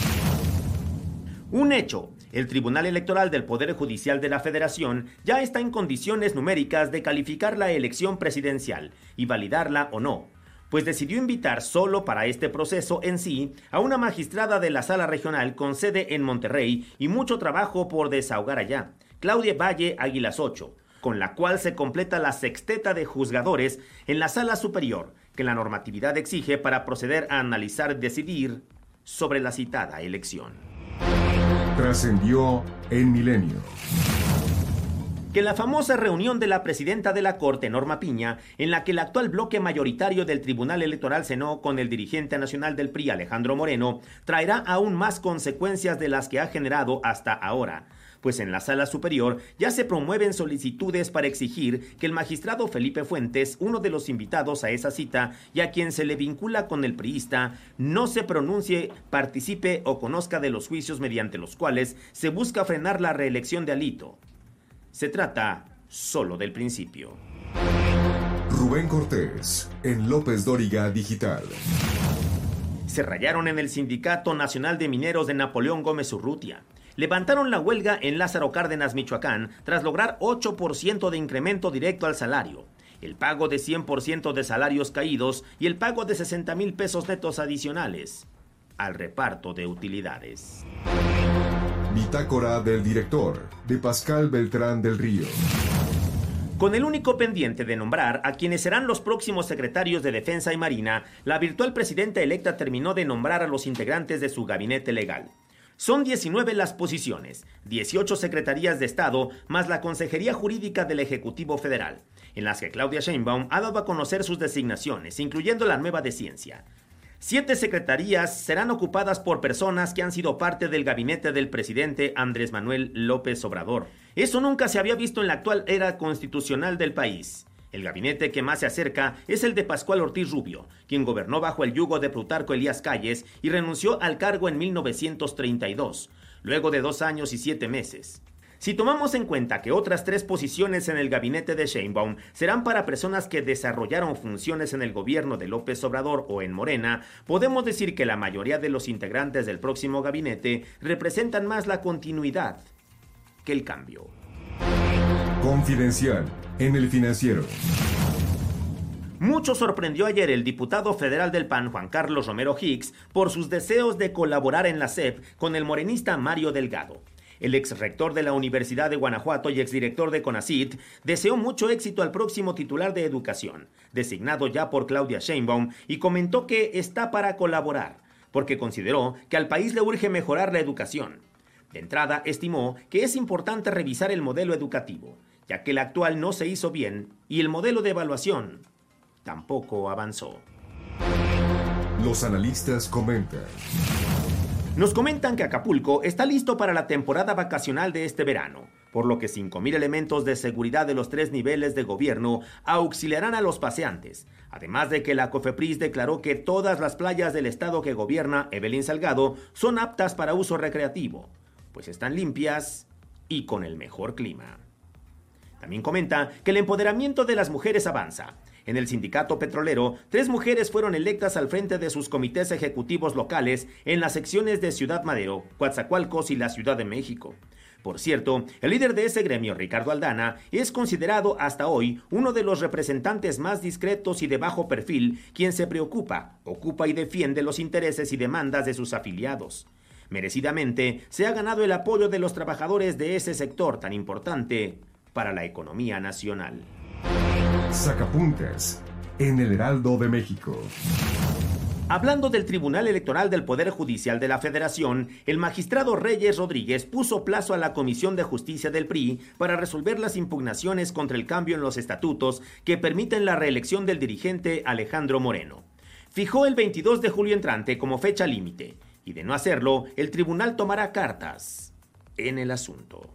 Un hecho. El Tribunal Electoral del Poder Judicial de la Federación ya está en condiciones numéricas de calificar la elección presidencial y validarla o no, pues decidió invitar solo para este proceso en sí a una magistrada de la Sala Regional con sede en Monterrey y mucho trabajo por desahogar allá, Claudia Valle Águilas ocho, con la cual se completa la sexteta de juzgadores en la Sala Superior, que la normatividad exige para proceder a analizar y decidir sobre la citada elección. Trascendió en Milenio. Que la famosa reunión de la presidenta de la Corte, Norma Piña, en la que el actual bloque mayoritario del Tribunal Electoral cenó con el dirigente nacional del P R I, Alejandro Moreno, traerá aún más consecuencias de las que ha generado hasta ahora, pues en la Sala Superior ya se promueven solicitudes para exigir que el magistrado Felipe Fuentes, uno de los invitados a esa cita y a quien se le vincula con el priista, no se pronuncie, participe o conozca de los juicios mediante los cuales se busca frenar la reelección de Alito. Se trata solo del principio. Rubén Cortés, en López Dóriga Digital. Se rayaron en el Sindicato Nacional de Mineros de Napoleón Gómez Urrutia. Levantaron la huelga en Lázaro Cárdenas, Michoacán, tras lograr ocho por ciento de incremento directo al salario, el pago de cien por ciento de salarios caídos y el pago de sesenta mil pesos netos adicionales al reparto de utilidades. Bitácora del director, de Pascal Beltrán del Río. Con el único pendiente de nombrar a quienes serán los próximos secretarios de Defensa y Marina, la virtual presidenta electa terminó de nombrar a los integrantes de su gabinete legal. Son diecinueve las posiciones, dieciocho secretarías de Estado, más la Consejería Jurídica del Ejecutivo Federal, en las que Claudia Sheinbaum ha dado a conocer sus designaciones, incluyendo la nueva de Ciencia. Siete secretarías serán ocupadas por personas que han sido parte del gabinete del presidente Andrés Manuel López Obrador. Eso nunca se había visto en la actual era constitucional del país. El gabinete que más se acerca es el de Pascual Ortiz Rubio, quien gobernó bajo el yugo de Plutarco Elías Calles y renunció al cargo en mil novecientos treinta y dos, luego de dos años y siete meses. Si tomamos en cuenta que otras tres posiciones en el gabinete de Sheinbaum serán para personas que desarrollaron funciones en el gobierno de López Obrador o en Morena, podemos decir que la mayoría de los integrantes del próximo gabinete representan más la continuidad que el cambio. Confidencial en El Financiero. Mucho sorprendió ayer el diputado federal del P A N, Juan Carlos Romero Hicks, por sus deseos de colaborar en la S E P con el morenista Mario Delgado. El ex rector de la Universidad de Guanajuato y exdirector de CONACYT deseó mucho éxito al próximo titular de Educación, designado ya por Claudia Sheinbaum, y comentó que está para colaborar, porque consideró que al país le urge mejorar la educación. De entrada, estimó que es importante revisar el modelo educativo, ya que el actual no se hizo bien y el modelo de evaluación tampoco avanzó. Los analistas comentan. Nos comentan que Acapulco está listo para la temporada vacacional de este verano, por lo que cinco mil elementos de seguridad de los tres niveles de gobierno auxiliarán a los paseantes, además de que la COFEPRIS declaró que todas las playas del estado que gobierna Evelyn Salgado son aptas para uso recreativo, pues están limpias y con el mejor clima. También comenta que el empoderamiento de las mujeres avanza. En el sindicato petrolero, tres mujeres fueron electas al frente de sus comités ejecutivos locales en las secciones de Ciudad Madero, Coatzacoalcos y la Ciudad de México. Por cierto, el líder de ese gremio, Ricardo Aldana, es considerado hasta hoy uno de los representantes más discretos y de bajo perfil, quien se preocupa, ocupa y defiende los intereses y demandas de sus afiliados. Merecidamente, se ha ganado el apoyo de los trabajadores de ese sector tan importante para la economía nacional. Sacapuntas en el Heraldo de México. Hablando del Tribunal Electoral del Poder Judicial de la Federación, el magistrado Reyes Rodríguez puso plazo a la Comisión de Justicia del P R I para resolver las impugnaciones contra el cambio en los estatutos que permiten la reelección del dirigente Alejandro Moreno. Fijó el veintidós de julio entrante como fecha límite, y de no hacerlo, el tribunal tomará cartas en el asunto.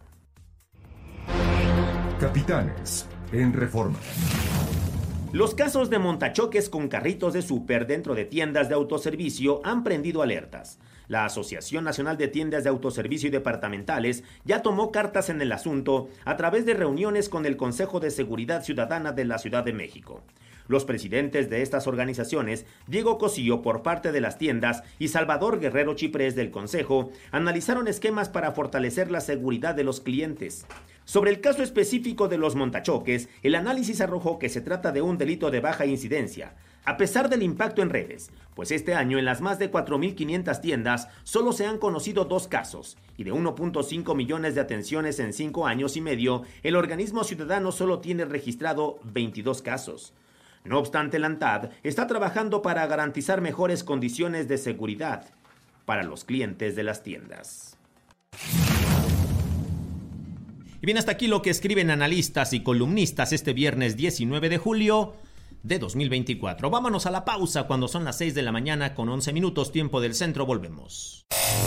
Capitanes en Reforma. Los casos de montachoques con carritos de súper dentro de tiendas de autoservicio han prendido alertas. La Asociación Nacional de Tiendas de Autoservicio y Departamentales ya tomó cartas en el asunto a través de reuniones con el Consejo de Seguridad Ciudadana de la Ciudad de México. Los presidentes de estas organizaciones, Diego Cosío por parte de las tiendas y Salvador Guerrero Chiprés del Consejo, analizaron esquemas para fortalecer la seguridad de los clientes. Sobre el caso específico de los montachoques, el análisis arrojó que se trata de un delito de baja incidencia, a pesar del impacto en redes, pues este año en las más de cuatro mil quinientas tiendas solo se han conocido dos casos, y de uno punto cinco millones de atenciones en cinco años y medio, el organismo ciudadano solo tiene registrado veintidós casos. No obstante, la ANTAD está trabajando para garantizar mejores condiciones de seguridad para los clientes de las tiendas. Y bien, hasta aquí lo que escriben analistas y columnistas este viernes diecinueve de julio de dos mil veinticuatro. Vámonos a la pausa cuando son las seis de la mañana con once minutos, tiempo del centro. Volvemos.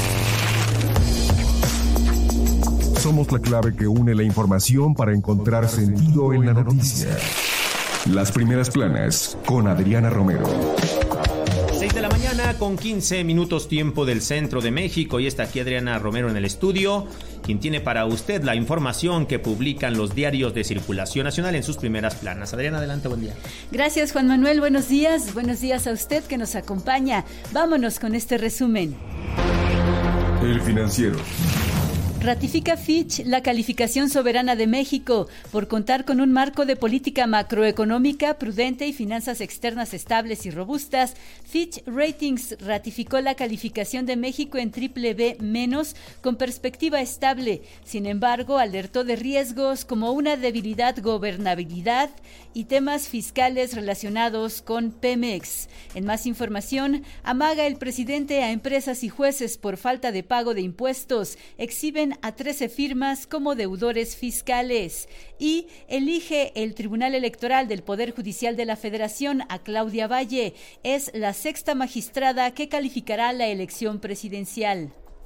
Somos la clave que une la información para encontrar sentido en la noticia. Las primeras planas con Adriana Romero. seis de la mañana con quince minutos, tiempo del centro de México, y está aquí Adriana Romero en el estudio, quien tiene para usted la información que publican los diarios de circulación nacional en sus primeras planas. Adriana, adelante, buen día. Gracias, Juan Manuel, buenos días, buenos días a usted que nos acompaña. Vámonos con este resumen. El Financiero. Ratifica Fitch la calificación soberana de México por contar con un marco de política macroeconómica prudente y finanzas externas estables y robustas. Fitch Ratings ratificó la calificación de México en triple B menos con perspectiva estable. Sin embargo, alertó de riesgos como una debilidad gobernabilidad y temas fiscales relacionados con Pemex. En más información, amaga el presidente a empresas y jueces por falta de pago de impuestos. Exhiben a trece firmas como deudores fiscales y elige el Tribunal Electoral del Poder Judicial de la Federación a Claudia Valle. Es la sexta magistrada que calificará la elección presidencial.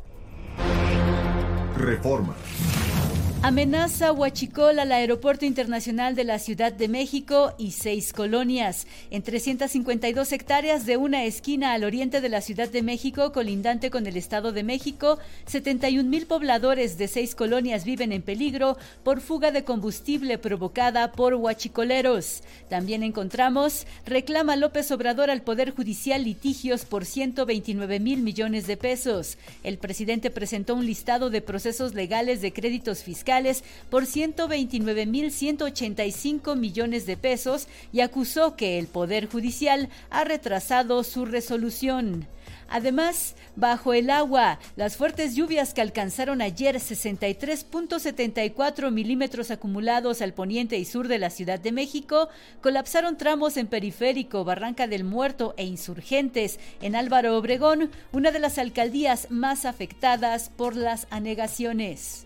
Reforma. Amenaza huachicol al Aeropuerto Internacional de la Ciudad de México y seis colonias. En trescientas cincuenta y dos hectáreas de una esquina al oriente de la Ciudad de México, colindante con el Estado de México, setenta y un mil pobladores de seis colonias viven en peligro por fuga de combustible provocada por huachicoleros. También encontramos, reclama López Obrador al Poder Judicial litigios por ciento veintinueve mil millones de pesos. El presidente presentó un listado de procesos legales de créditos fiscales por ciento veintinueve mil ciento ochenta y cinco millones de pesos y acusó que el Poder Judicial ha retrasado su resolución. Además, bajo el agua, las fuertes lluvias que alcanzaron ayer sesenta y tres punto setenta y cuatro milímetros acumulados al poniente y sur de la Ciudad de México, colapsaron tramos en Periférico, Barranca del Muerto e Insurgentes en Álvaro Obregón, una de las alcaldías más afectadas por las anegaciones.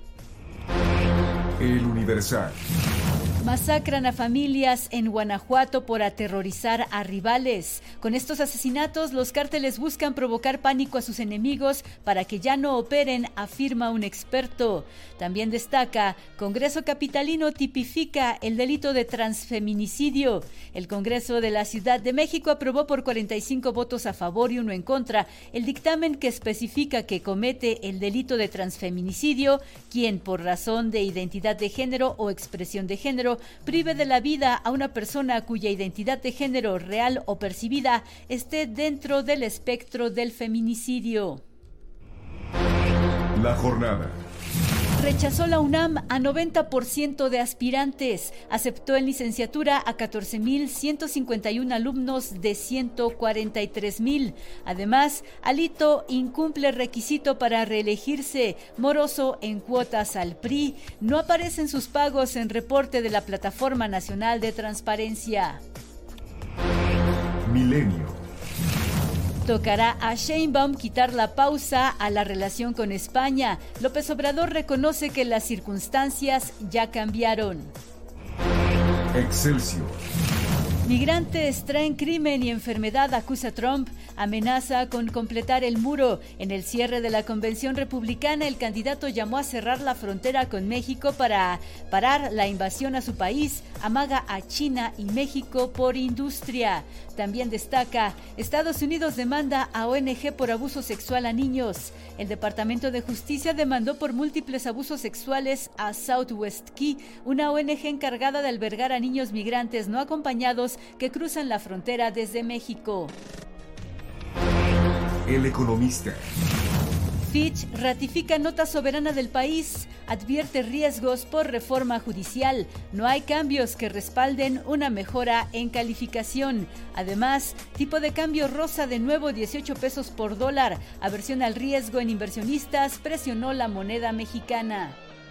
El Universal. Masacran a familias en Guanajuato por aterrorizar a rivales. Con estos asesinatos, los cárteles buscan provocar pánico a sus enemigos para que ya no operen, afirma un experto. También destaca, Congreso Capitalino tipifica el delito de transfeminicidio. El Congreso de la Ciudad de México aprobó por cuarenta y cinco votos a favor y uno en contra el dictamen que especifica que comete el delito de transfeminicidio quien, por razón de identidad de género o expresión de género, prive de la vida a una persona cuya identidad de género real o percibida esté dentro del espectro del feminicidio. La jornada. Rechazó la UNAM a noventa por ciento de aspirantes. Aceptó en licenciatura a catorce mil ciento cincuenta y uno alumnos de ciento cuarenta y tres mil. Además, Alito incumple requisito para reelegirse. Moroso en cuotas al P R I. No aparecen sus pagos en reporte de la Plataforma Nacional de Transparencia. Milenio. Tocará a Sheinbaum quitar la pausa a la relación con España. López Obrador reconoce que las circunstancias ya cambiaron. Excelsior. Migrantes traen crimen y enfermedad, acusa Trump. Amenaza con completar el muro. En el cierre de la convención republicana, el candidato llamó a cerrar la frontera con México para parar la invasión a su país. Amaga a China y México por industria. También destaca, Estados Unidos demanda a O N G por abuso sexual a niños. El Departamento de Justicia demandó por múltiples abusos sexuales a Southwest Key, una O N G encargada de albergar a niños migrantes no acompañados que cruzan la frontera desde México. El Economista. Fitch ratifica nota soberana del país, advierte riesgos por reforma judicial. No hay cambios que respalden una mejora en calificación. Además, tipo de cambio rosa de nuevo dieciocho pesos por dólar. Aversión al riesgo en inversionistas presionó la moneda mexicana.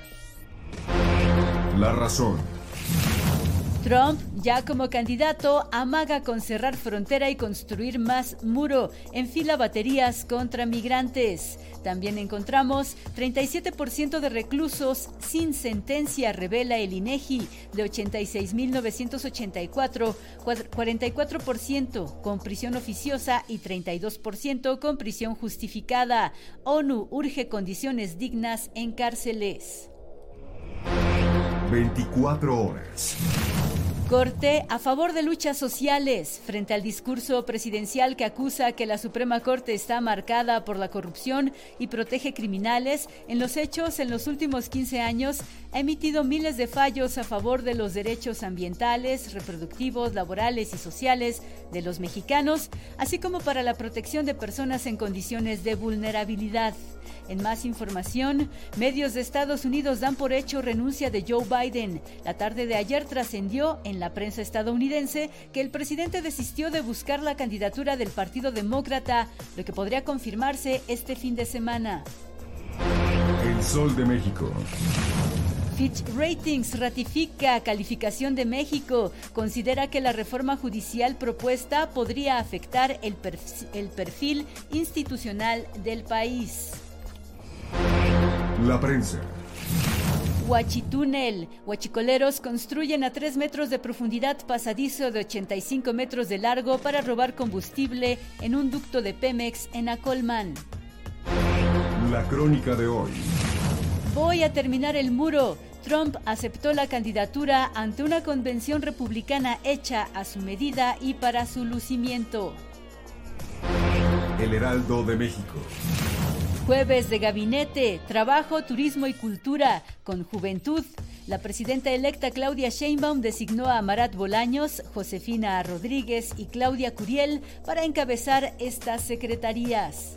La razón. Trump, ya como candidato, amaga con cerrar frontera y construir más muro. Enfila baterías contra migrantes. También encontramos treinta y siete por ciento de reclusos sin sentencia, revela el INEGI. De ochenta y seis mil novecientos ochenta y cuatro, cuarenta y cuatro por ciento con prisión oficiosa y treinta y dos por ciento con prisión justificada. ONU urge condiciones dignas en cárceles. veinticuatro horas. Corte a favor de luchas sociales. Frente al discurso presidencial que acusa que la Suprema Corte está marcada por la corrupción y protege criminales, en los hechos, en los últimos quince años, ha emitido miles de fallos a favor de los derechos ambientales, reproductivos, laborales y sociales de los mexicanos, así como para la protección de personas en condiciones de vulnerabilidad. En más información, medios de Estados Unidos dan por hecho renuncia de Joe Biden. La tarde de ayer trascendió en la prensa estadounidense que el presidente desistió de buscar la candidatura del Partido Demócrata, lo que podría confirmarse este fin de semana. El Sol de México. Fitch Ratings ratifica calificación de México. Considera que la reforma judicial propuesta podría afectar el perfil, el perfil institucional del país. La prensa. Huachitúnel. Huachicoleros construyen a tres metros de profundidad pasadizo de ochenta y cinco metros de largo para robar combustible en un ducto de Pemex en Acolman. La crónica de hoy. Voy a terminar el muro. Trump aceptó la candidatura ante una convención republicana hecha a su medida y para su lucimiento. El Heraldo de México. Jueves de gabinete, trabajo, turismo y cultura con juventud. La presidenta electa Claudia Sheinbaum designó a Marat Bolaños, Josefina Rodríguez y Claudia Curiel para encabezar estas secretarías.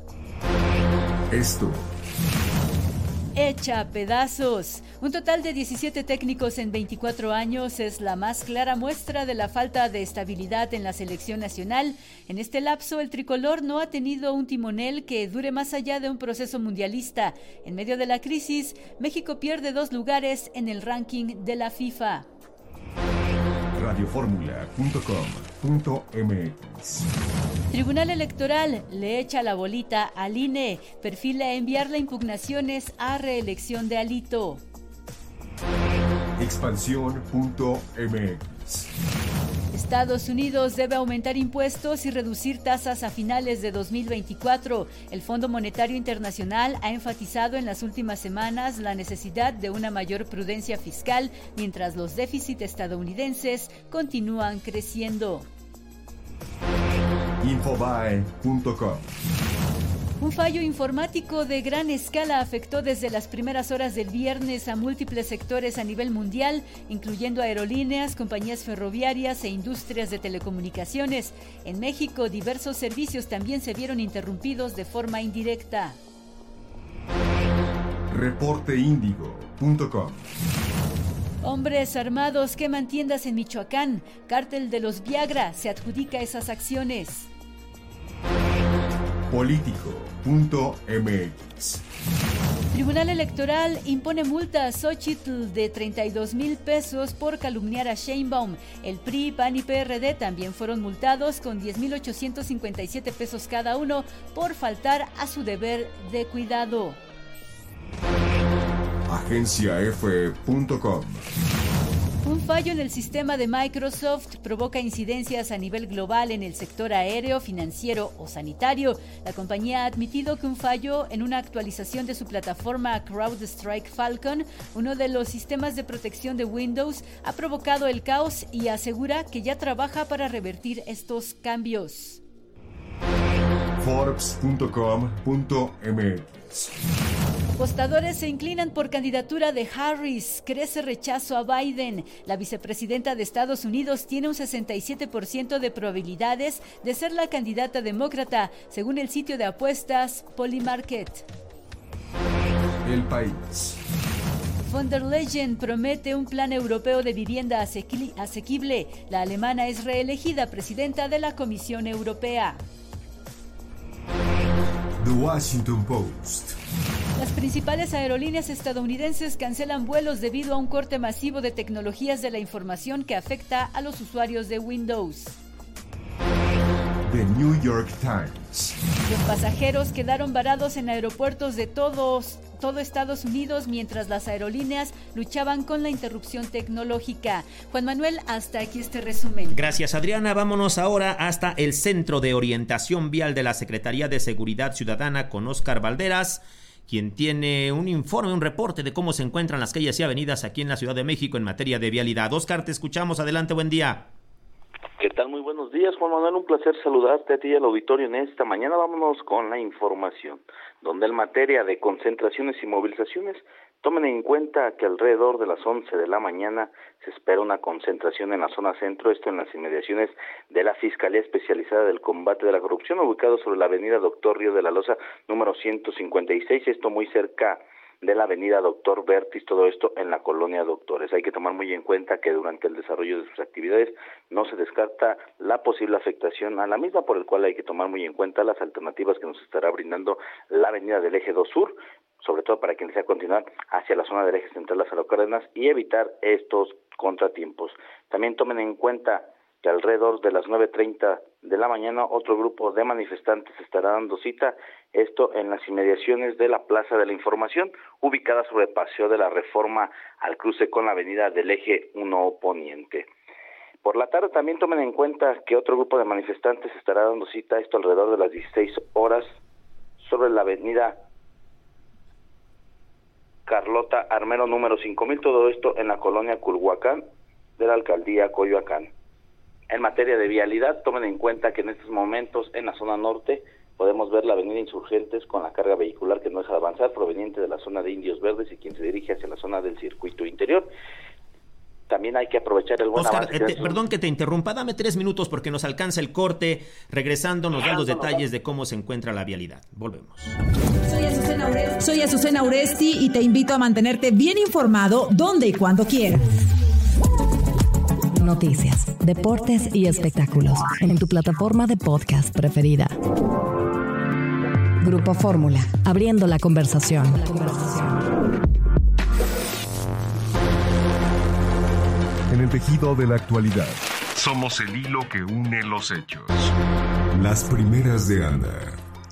Esto. Hecha a pedazos. Un total de diecisiete técnicos en veinticuatro años es la más clara muestra de la falta de estabilidad en la selección nacional. En este lapso, el tricolor no ha tenido un timonel que dure más allá de un proceso mundialista. En medio de la crisis, México pierde dos lugares en el ranking de la FIFA. radioformula punto com punto m x. Tribunal Electoral le echa la bolita al I N E, perfila enviarle impugnaciones a reelección de Alito. Expansión punto m x. Estados Unidos debe aumentar impuestos y reducir tasas a finales de dos mil veinticuatro. El Fondo Monetario Internacional ha enfatizado en las últimas semanas la necesidad de una mayor prudencia fiscal, mientras los déficits estadounidenses continúan creciendo. Infobae punto com. Un fallo informático de gran escala afectó desde las primeras horas del viernes a múltiples sectores a nivel mundial, incluyendo aerolíneas, compañías ferroviarias e industrias de telecomunicaciones. En México, diversos servicios también se vieron interrumpidos de forma indirecta. reporte índigo punto com. Hombres armados queman tiendas en Michoacán. Cártel de los Viagra se adjudica esas acciones. político punto m x. Tribunal Electoral impone multa a Xóchitl de treinta y dos mil pesos por calumniar a Sheinbaum. El P R I, P A N y P R D también fueron multados con diez mil ochocientos cincuenta y siete pesos cada uno por faltar a su deber de cuidado. agencia efe punto com. Un fallo en el sistema de Microsoft provoca incidencias a nivel global en el sector aéreo, financiero o sanitario. La compañía ha admitido que un fallo en una actualización de su plataforma CrowdStrike Falcon, uno de los sistemas de protección de Windows, ha provocado el caos y asegura que ya trabaja para revertir estos cambios. forbes punto com punto m x. Apostadores se inclinan por candidatura de Harris. Crece rechazo a Biden. La vicepresidenta de Estados Unidos tiene un sesenta y siete por ciento de probabilidades de ser la candidata demócrata, según el sitio de apuestas Polymarket. El País. Von der Leyen promete un plan europeo de vivienda asequible. La alemana es reelegida presidenta de la Comisión Europea. The Washington Post. Las principales aerolíneas estadounidenses cancelan vuelos debido a un corte masivo de tecnologías de la información que afecta a los usuarios de Windows. The New York Times. Los pasajeros quedaron varados en aeropuertos de todos, todo Estados Unidos mientras las aerolíneas luchaban con la interrupción tecnológica. Juan Manuel, hasta aquí este resumen. Gracias, Adriana. Vámonos ahora hasta el Centro de Orientación Vial de la Secretaría de Seguridad Ciudadana con Óscar Valderas, quien tiene un informe, un reporte de cómo se encuentran las calles y avenidas aquí en la Ciudad de México en materia de vialidad. Oscar, te escuchamos. Adelante, buen día. ¿Qué tal? Muy buenos días, Juan Manuel. Un placer saludarte a ti y al auditorio en esta mañana. Vámonos con la información, donde en materia de concentraciones y movilizaciones, tomen en cuenta que alrededor de las once de la mañana se espera una concentración en la zona centro, esto en las inmediaciones de la Fiscalía Especializada del Combate de la Corrupción, ubicado sobre la avenida Doctor Río de la Loza, número ciento cincuenta y seis, esto muy cerca de la avenida Doctor Bertis, todo esto en la colonia Doctores. Hay que tomar muy en cuenta que durante el desarrollo de sus actividades no se descarta la posible afectación a la misma, por el cual hay que tomar muy en cuenta las alternativas que nos estará brindando la avenida del Eje dos Sur, sobre todo para quien desea continuar hacia la zona del Eje Central Lázaro Cárdenas y evitar estos contratiempos. También tomen en cuenta que alrededor de las nueve treinta de la mañana otro grupo de manifestantes estará dando cita, esto en las inmediaciones de la Plaza de la Información, ubicada sobre el Paseo de la Reforma al cruce con la avenida del Eje uno Poniente. Por la tarde también tomen en cuenta que otro grupo de manifestantes estará dando cita, esto alrededor de las dieciséis horas, sobre la avenida Carlota Armero número cinco mil, todo esto en la colonia Culhuacán de la alcaldía Coyoacán. En materia de vialidad, tomen en cuenta que en estos momentos en la zona norte podemos ver la avenida Insurgentes con la carga vehicular que no deja de avanzar, proveniente de la zona de Indios Verdes y quien se dirige hacia la zona del circuito interior. También hay que aprovechar el buen Oscar, avance. Eh, te, perdón que te interrumpa, dame tres minutos porque nos alcanza el corte. Regresando nos dan los detalles de cómo se encuentra la vialidad. Volvemos. Soy Azucena Uresti, Soy Azucena Uresti y te invito a mantenerte bien informado donde y cuando quieras. Noticias, deportes y espectáculos en tu plataforma de podcast preferida. Grupo Fórmula, abriendo la conversación. La conversación. En el tejido de la actualidad, somos el hilo que une los hechos. Las primeras de Anda.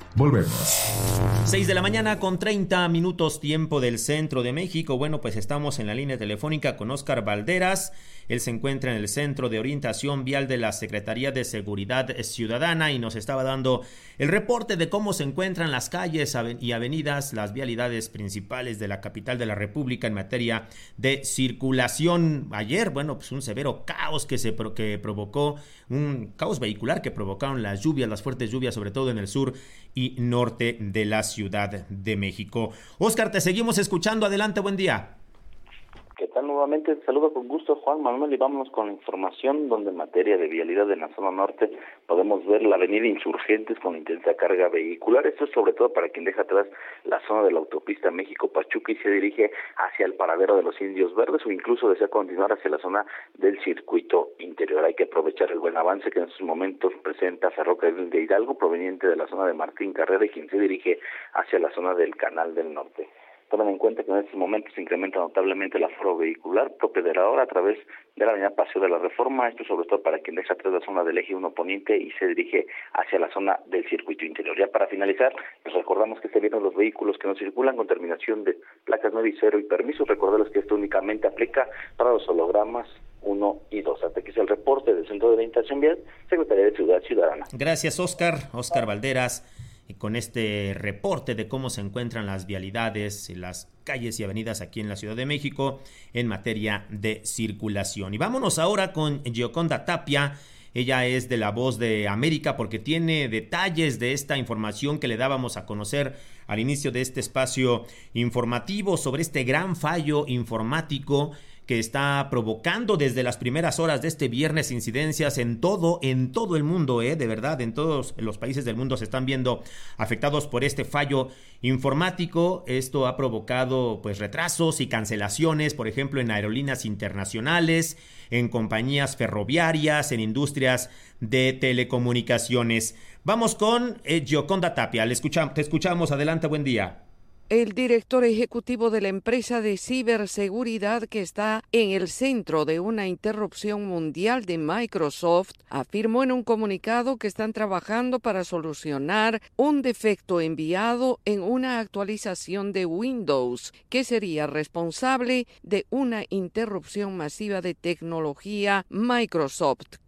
Volvemos. seis de la mañana con treinta minutos tiempo del centro de México. Bueno, pues estamos en la línea telefónica con Óscar Valderas. Él se encuentra en el Centro de Orientación Vial de la Secretaría de Seguridad Ciudadana y nos estaba dando el reporte de cómo se encuentran las calles y avenidas, las vialidades principales de la capital de la República en materia de circulación. Ayer, bueno, pues un severo caos que se que provocó, un caos vehicular que provocaron las lluvias, las fuertes lluvias, sobre todo en el sur y norte de la Ciudad de México. Óscar, te seguimos escuchando. Adelante, buen día. ¿Qué tal? Nuevamente te saludo con gusto, Juan Manuel, y vámonos con la información donde en materia de vialidad en la zona norte podemos ver la avenida Insurgentes con intensa carga vehicular. Esto es sobre todo para quien deja atrás la zona de la autopista México-Pachuca y se dirige hacia el paradero de los Indios Verdes o incluso desea continuar hacia la zona del circuito interior. Hay que aprovechar el buen avance que en estos momentos presenta Ferrocarril de Hidalgo proveniente de la zona de Martín Carrera y quien se dirige hacia la zona del Canal del Norte. Tomen en cuenta que en estos momentos se incrementa notablemente el aforo vehicular propio de la hora a través de la avenida Paseo de la Reforma, esto sobre todo para quien deja atrás la zona del Eje uno Poniente y se dirige hacia la zona del circuito interior. Ya para finalizar, les recordamos que este viernes los vehículos que no circulan con terminación de placas nueve y cero y permiso, recordarles que esto únicamente aplica para los hologramas uno y dos. Hasta aquí es el reporte del Centro de Orientación Vial, Secretaría de Seguridad Ciudadana. Gracias, Óscar. Óscar Valderas. Y con este reporte de cómo se encuentran las vialidades, las calles y avenidas aquí en la Ciudad de México en materia de circulación. Y vámonos ahora con Gioconda Tapia. Ella es de La Voz de América porque tiene detalles de esta información que le dábamos a conocer al inicio de este espacio informativo sobre este gran fallo informático que está provocando desde las primeras horas de este viernes incidencias en todo, en todo el mundo, eh, de verdad, en todos los países del mundo se están viendo afectados por este fallo informático. Esto ha provocado pues retrasos y cancelaciones, por ejemplo, en aerolíneas internacionales, en compañías ferroviarias, en industrias de telecomunicaciones. Vamos con eh, Gioconda Tapia, Le escuchamos, te escuchamos, adelante, buen día. El director ejecutivo de la empresa de ciberseguridad que está en el centro de una interrupción mundial de Microsoft afirmó en un comunicado que están trabajando para solucionar un defecto enviado en una actualización de Windows que sería responsable de una interrupción masiva de tecnología Microsoft.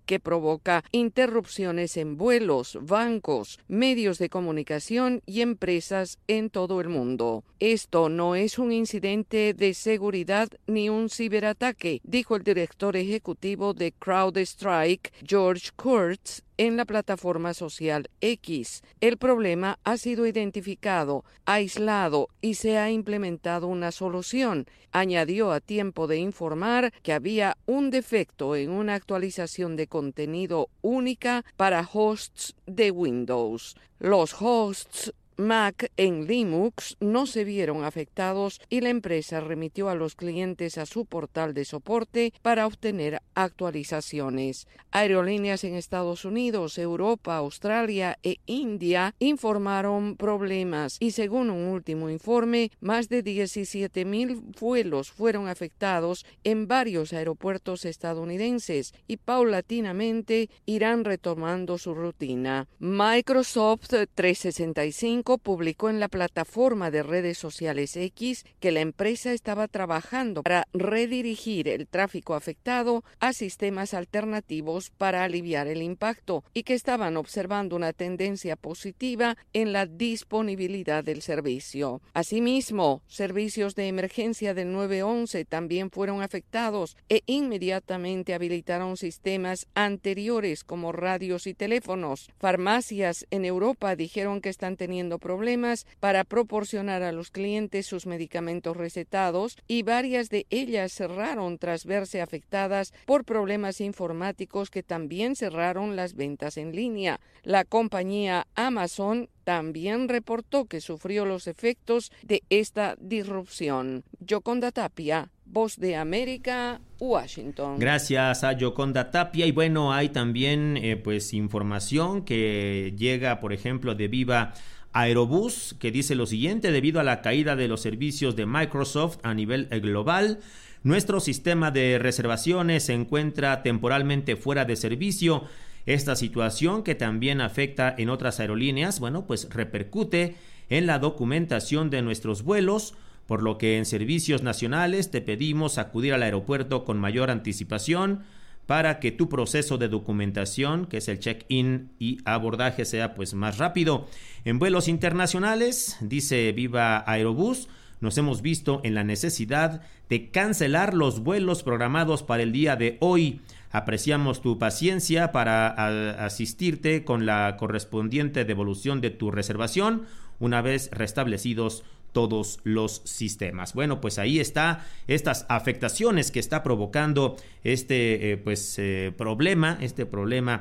que provoca interrupciones en vuelos, bancos, medios de comunicación y empresas en todo el mundo. Esto no es un incidente de seguridad ni un ciberataque, dijo el director ejecutivo de CrowdStrike, George Kurtz, en la plataforma social X. El problema ha sido identificado, aislado y se ha implementado una solución. Añadió a tiempo de informar que había un defecto en una actualización de contenido única para hosts de Windows. Los hosts Mac en Linux no se vieron afectados y la empresa remitió a los clientes a su portal de soporte para obtener actualizaciones. Aerolíneas en Estados Unidos, Europa, Australia e India informaron problemas y según un último informe, más de diecisiete mil vuelos fueron afectados en varios aeropuertos estadounidenses y paulatinamente irán retomando su rutina. Microsoft trescientos sesenta y cinco publicó en la plataforma de redes sociales X que la empresa estaba trabajando para redirigir el tráfico afectado a sistemas alternativos para aliviar el impacto y que estaban observando una tendencia positiva en la disponibilidad del servicio. Asimismo, servicios de emergencia del nueve once también fueron afectados e inmediatamente habilitaron sistemas anteriores como radios y teléfonos. Farmacias en Europa dijeron que están teniendo problemas para proporcionar a los clientes sus medicamentos recetados y varias de ellas cerraron tras verse afectadas por problemas informáticos que también cerraron las ventas en línea. La compañía Amazon también reportó que sufrió los efectos de esta disrupción. Yoconda Tapia, Voz de América, Washington. Gracias a Yoconda Tapia. Y bueno, hay también eh, pues información que llega, por ejemplo, de Viva Aerobús, que dice lo siguiente: debido a la caída de los servicios de Microsoft a nivel global, nuestro sistema de reservaciones se encuentra temporalmente fuera de servicio. Esta situación, que también afecta en otras aerolíneas, bueno, pues repercute en la documentación de nuestros vuelos, por lo que en servicios nacionales te pedimos acudir al aeropuerto con mayor anticipación para que tu proceso de documentación, que es el check-in y abordaje, sea pues más rápido. En vuelos internacionales, dice Viva Aerobús, nos hemos visto en la necesidad de cancelar los vuelos programados para el día de hoy. Apreciamos tu paciencia para a, asistirte con la correspondiente devolución de tu reservación una vez restablecidos todos los sistemas. Bueno, pues ahí está estas afectaciones que está provocando este eh, pues eh, problema, este problema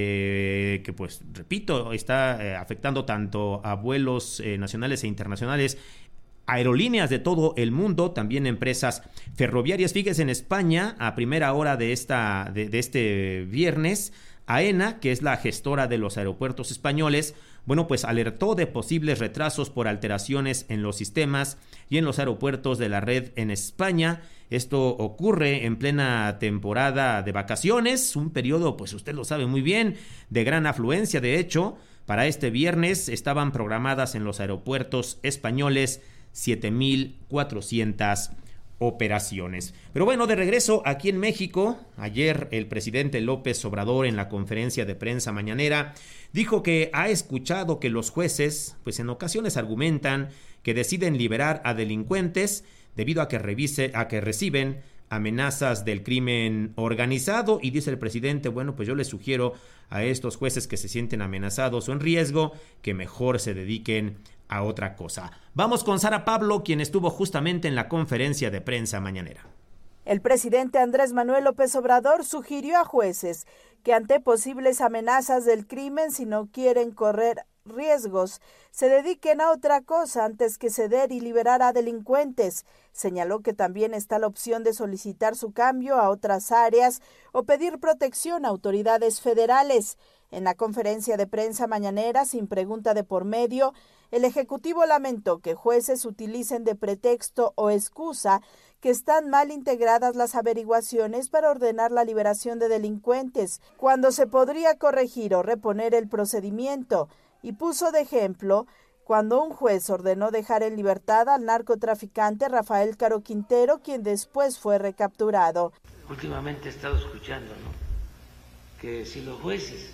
eh, que pues repito está eh, afectando tanto a vuelos eh, nacionales e internacionales, aerolíneas de todo el mundo, también empresas ferroviarias. Fíjese, en España, a primera hora de esta de, de este viernes, AENA, que es la gestora de los aeropuertos españoles, bueno, pues alertó de posibles retrasos por alteraciones en los sistemas y en los aeropuertos de la red en España. Esto ocurre en plena temporada de vacaciones, un periodo, pues usted lo sabe muy bien, de gran afluencia. De hecho, para este viernes estaban programadas en los aeropuertos españoles siete mil cuatrocientas operaciones. Pero bueno, de regreso aquí en México, ayer el presidente López Obrador, en la conferencia de prensa mañanera, dijo que ha escuchado que los jueces pues en ocasiones argumentan que deciden liberar a delincuentes debido a que revise, a que reciben amenazas del crimen organizado, y dice el presidente, bueno, pues yo les sugiero a estos jueces que se sienten amenazados o en riesgo que mejor se dediquen a otra cosa. Vamos con Sara Pablo, quien estuvo justamente en la conferencia de prensa mañanera. El presidente Andrés Manuel López Obrador sugirió a jueces que ante posibles amenazas del crimen, si no quieren correr riesgos, se dediquen a otra cosa antes que ceder y liberar a delincuentes. Señaló que también está la opción de solicitar su cambio a otras áreas o pedir protección a autoridades federales. En la conferencia de prensa mañanera, sin pregunta de por medio, el Ejecutivo lamentó que jueces utilicen de pretexto o excusa que están mal integradas las averiguaciones para ordenar la liberación de delincuentes, cuando se podría corregir o reponer el procedimiento, y puso de ejemplo cuando un juez ordenó dejar en libertad al narcotraficante Rafael Caro Quintero, quien después fue recapturado. Últimamente he estado escuchando, ¿no?, que si los jueces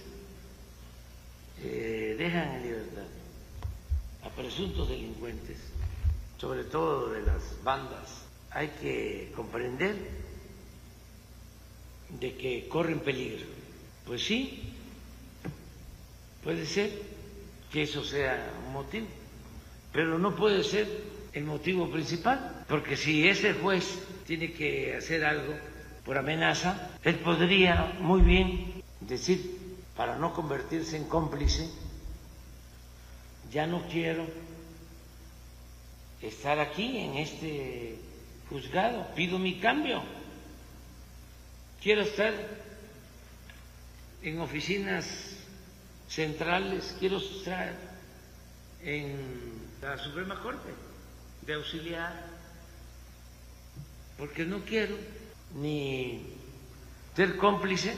eh, dejan en libertad a presuntos delincuentes, sobre todo de las bandas, hay que comprender de que corren peligro. Pues sí, puede ser que eso sea un motivo, pero no puede ser el motivo principal, porque si ese juez tiene que hacer algo por amenaza, él podría muy bien decir, para no convertirse en cómplice, ya no quiero estar aquí en este juzgado, pido mi cambio, quiero estar en oficinas centrales, quiero estar en la Suprema Corte de auxiliar, porque no quiero ni ser cómplice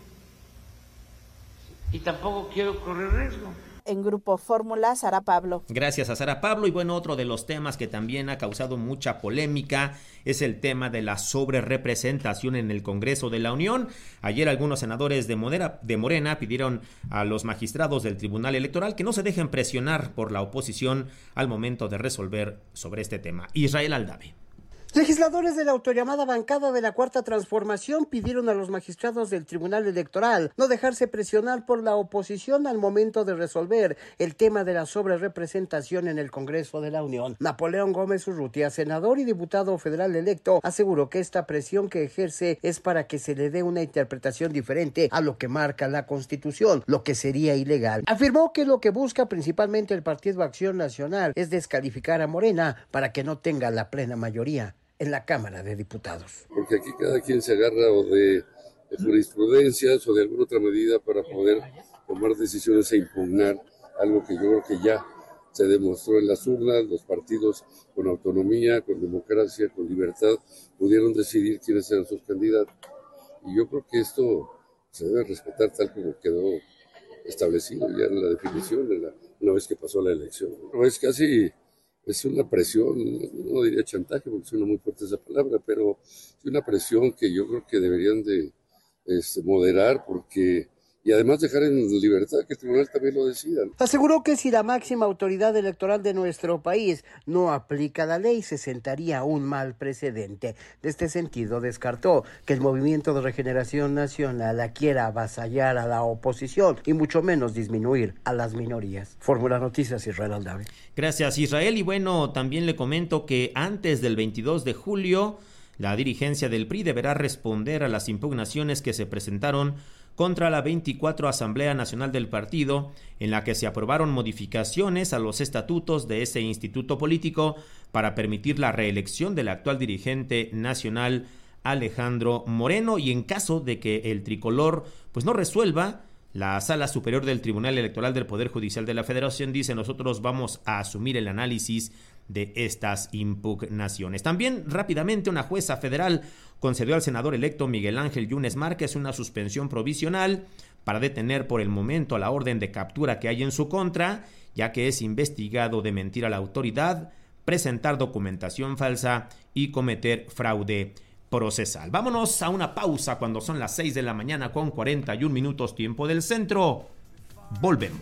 y tampoco quiero correr riesgo. En Grupo Fórmula, Sara Pablo. Gracias a Sara Pablo. Y bueno, otro de los temas que también ha causado mucha polémica es el tema de la sobrerepresentación en el Congreso de la Unión. Ayer algunos senadores de Morena, de Morena pidieron a los magistrados del Tribunal Electoral que no se dejen presionar por la oposición al momento de resolver sobre este tema. Israel Aldave. Legisladores de la autollamada bancada de la Cuarta Transformación pidieron a los magistrados del Tribunal Electoral no dejarse presionar por la oposición al momento de resolver el tema de la sobrerepresentación en el Congreso de la Unión. Napoleón Gómez Urrutia, senador y diputado federal electo, aseguró que esta presión que ejerce es para que se le dé una interpretación diferente a lo que marca la Constitución, lo que sería ilegal. Afirmó que lo que busca principalmente el Partido Acción Nacional es descalificar a Morena para que no tenga la plena mayoría en la Cámara de Diputados. Porque aquí cada quien se agarra o de, de jurisprudencias o de alguna otra medida para poder tomar decisiones e impugnar algo que yo creo que ya se demostró en las urnas. Los partidos con autonomía, con democracia, con libertad, pudieron decidir quiénes eran sus candidatos. Y yo creo que esto se debe respetar tal como quedó establecido ya en la definición, de la, una vez que pasó la elección. No es casi... Es una presión, no diría chantaje porque suena muy fuerte esa palabra, pero es una presión que yo creo que deberían de este, moderar porque y además dejar en libertad que el tribunal también lo decida. Aseguró que si la máxima autoridad electoral de nuestro país no aplica la ley, se sentaría un mal precedente. De este sentido, descartó que el Movimiento de Regeneración Nacional quiera avasallar a la oposición y mucho menos disminuir a las minorías. Fórmula Noticias, Israel Aldave. Gracias, Israel. Y bueno, también le comento que antes del veintidós de julio, la dirigencia del P R I deberá responder a las impugnaciones que se presentaron contra la veinticuatro Asamblea Nacional del partido, en la que se aprobaron modificaciones a los estatutos de ese instituto político para permitir la reelección del actual dirigente nacional Alejandro Moreno, y en caso de que el tricolor pues no resuelva, la Sala Superior del Tribunal Electoral del Poder Judicial de la Federación dice: nosotros vamos a asumir el análisis de estas impugnaciones. También rápidamente una jueza federal concedió al senador electo Miguel Ángel Yunes Márquez una suspensión provisional para detener por el momento la orden de captura que hay en su contra, ya que es investigado de mentir a la autoridad, presentar documentación falsa y cometer fraude procesal. Vámonos a una pausa cuando son las seis de la mañana con cuarenta y un minutos tiempo del centro. Volvemos.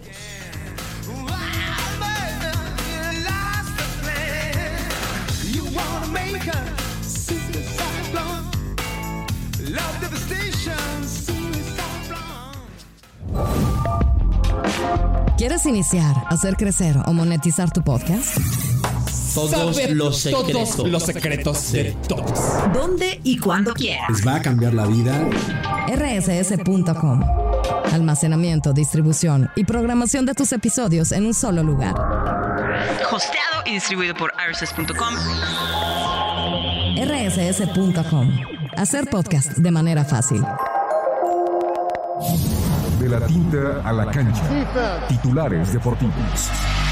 ¿Quieres iniciar, hacer crecer o monetizar tu podcast? Todos Saber los secretos. Todos los secretos de todos. ¿Dónde y cuándo quieras? ¿Les va a cambiar la vida? R S S punto com. Almacenamiento, distribución y programación de tus episodios en un solo lugar. Hosteado y distribuido por R S S punto com. R S S punto com. Hacer podcast de manera fácil. De la tinta a la cancha. Titulares deportivos.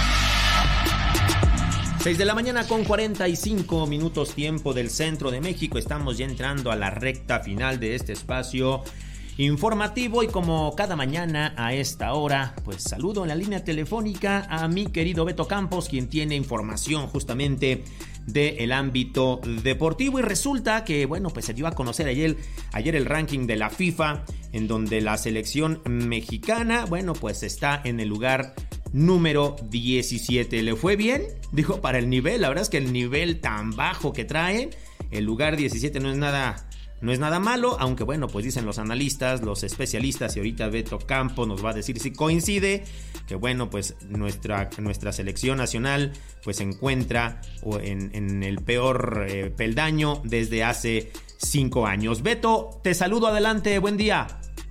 seis de la mañana con cuarenta y cinco minutos tiempo del centro de México. Estamos ya entrando a la recta final de este espacio informativo y como cada mañana a esta hora, pues saludo en la línea telefónica a mi querido Beto Campos, quien tiene información justamente del ámbito deportivo. Y resulta que, bueno, pues se dio a conocer ayer, ayer el ranking de la FIFA, en donde la selección mexicana, bueno, pues está en el lugar número diecisiete. ¿Le fue bien? Dijo, para el nivel, la verdad es que el nivel tan bajo que traen, el lugar diecisiete no es nada... No es nada malo, aunque bueno, pues dicen los analistas, los especialistas, y ahorita Beto Campo nos va a decir si coincide, que bueno, pues nuestra, nuestra selección nacional pues se encuentra en, en el peor eh, peldaño desde hace cinco años. Beto, te saludo, adelante, buen día.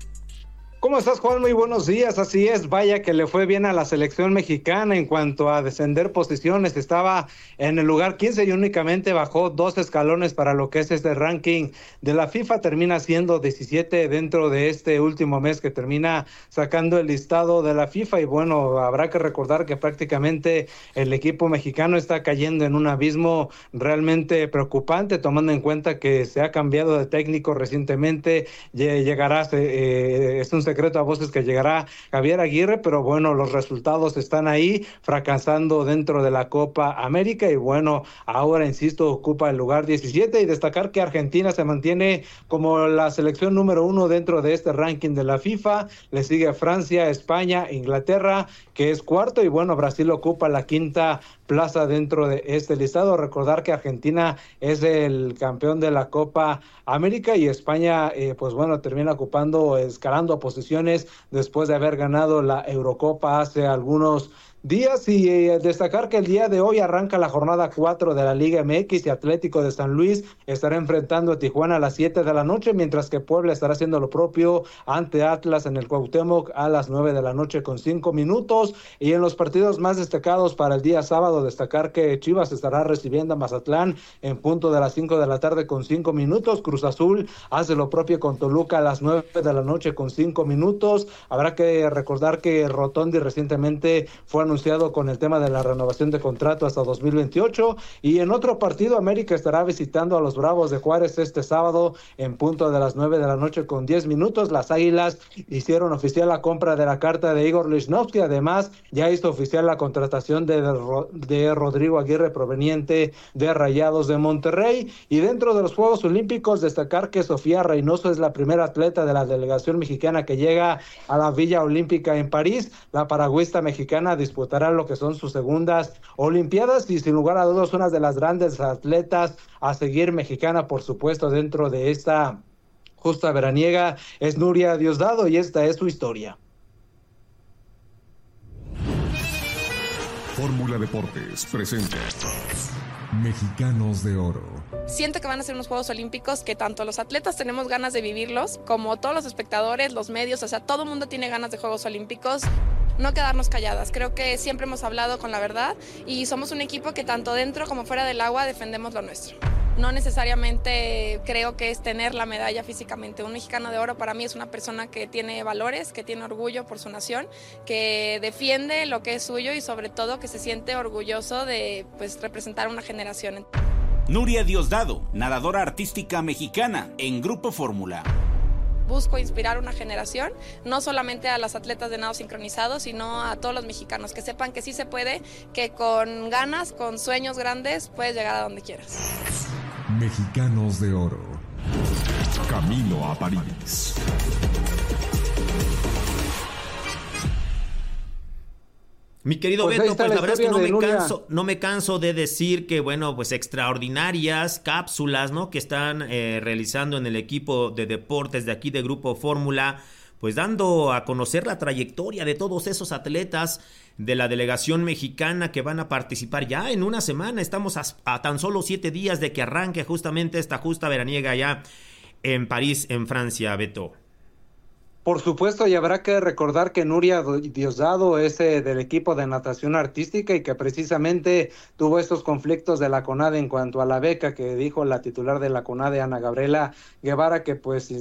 ¿Cómo estás, Juan? Muy buenos días. Así es, vaya que le fue bien a la selección mexicana en cuanto a descender posiciones. Estaba en el lugar quince y únicamente bajó dos escalones para lo que es este ranking de la FIFA. Termina siendo diecisiete dentro de este último mes que termina sacando el listado de la FIFA. Y bueno, habrá que recordar que prácticamente el equipo mexicano está cayendo en un abismo realmente preocupante, tomando en cuenta que se ha cambiado de técnico recientemente. Llegará, eh, es un secreto a voces que llegará Javier Aguirre, pero bueno, los resultados están ahí, fracasando dentro de la Copa América, y bueno, ahora, insisto, ocupa el lugar diecisiete. Y destacar que Argentina se mantiene como la selección número uno dentro de este ranking de la FIFA. Le sigue Francia, España, Inglaterra, que es cuarto, y bueno, Brasil ocupa la quinta plaza dentro de este listado. Recordar que Argentina es el campeón de la Copa América, y España, eh, pues bueno, termina ocupando, escalando posiciones después de haber ganado la Eurocopa hace algunos días. Y eh, destacar que el día de hoy arranca la jornada cuatro de la Liga M X, y Atlético de San Luis estará enfrentando a Tijuana a las siete de la noche, mientras que Puebla estará haciendo lo propio ante Atlas en el Cuauhtémoc a las nueve de la noche con cinco minutos. Y en los partidos más destacados para el día sábado, destacar que Chivas estará recibiendo a Mazatlán en punto de las cinco de la tarde con cinco minutos. Cruz Azul hace lo propio con Toluca a las nueve de la noche con cinco minutos. Habrá que recordar que Rotondi recientemente fue anunciado anunciado con el tema de la renovación de contrato hasta dos mil veintiocho. Y en otro partido, América estará visitando a los Bravos de Juárez este sábado en punto de las nueve de la noche con diez minutos. Las Águilas hicieron oficial la compra de la carta de Igor Lichnowsky. Además, ya hizo oficial la contratación de, de Rodrigo Aguirre, proveniente de Rayados de Monterrey. Y dentro de los Juegos Olímpicos, destacar que Sofía Reynoso es la primera atleta de la delegación mexicana que llega a la Villa Olímpica en París. La paragüista mexicana disputará lo que son sus segundas Olimpiadas, y sin lugar a dudas una de las grandes atletas a seguir mexicana, por supuesto, dentro de esta justa veraniega es Nuria Diosdado, y esta es su historia. Fórmula Deportes presenta Mexicanos de Oro. Siento que van a ser unos Juegos Olímpicos que tanto los atletas tenemos ganas de vivirlos, como todos los espectadores, los medios, o sea, todo el mundo tiene ganas de Juegos Olímpicos. No quedarnos calladas, creo que siempre hemos hablado con la verdad y somos un equipo que tanto dentro como fuera del agua defendemos lo nuestro. No necesariamente creo que es tener la medalla físicamente. Un mexicano de oro para mí es una persona que tiene valores, que tiene orgullo por su nación, que defiende lo que es suyo y sobre todo que se siente orgulloso de pues, representar a una generación. Nuria Diosdado, nadadora artística mexicana en Grupo Fórmula. Busco inspirar una generación, no solamente a las atletas de nado sincronizado, sino a todos los mexicanos, que sepan que sí se puede, que con ganas, con sueños grandes, puedes llegar a donde quieras. Mexicanos de Oro. Camino a París. Mi querido pues Beto, pues la, la verdad es que no me canso, no me canso de decir que, bueno, pues extraordinarias cápsulas, ¿no? Que están eh, realizando en el equipo de deportes de aquí de Grupo Fórmula, pues dando a conocer la trayectoria de todos esos atletas de la delegación mexicana que van a participar ya en una semana. Estamos a, a tan solo siete días de que arranque justamente esta justa veraniega ya en París, en Francia, Beto. Por supuesto, y habrá que recordar que Nuria Diosdado es eh, del equipo de natación artística y que precisamente tuvo estos conflictos de la CONADE en cuanto a la beca que dijo la titular de la CONADE, Ana Gabriela Guevara, que pues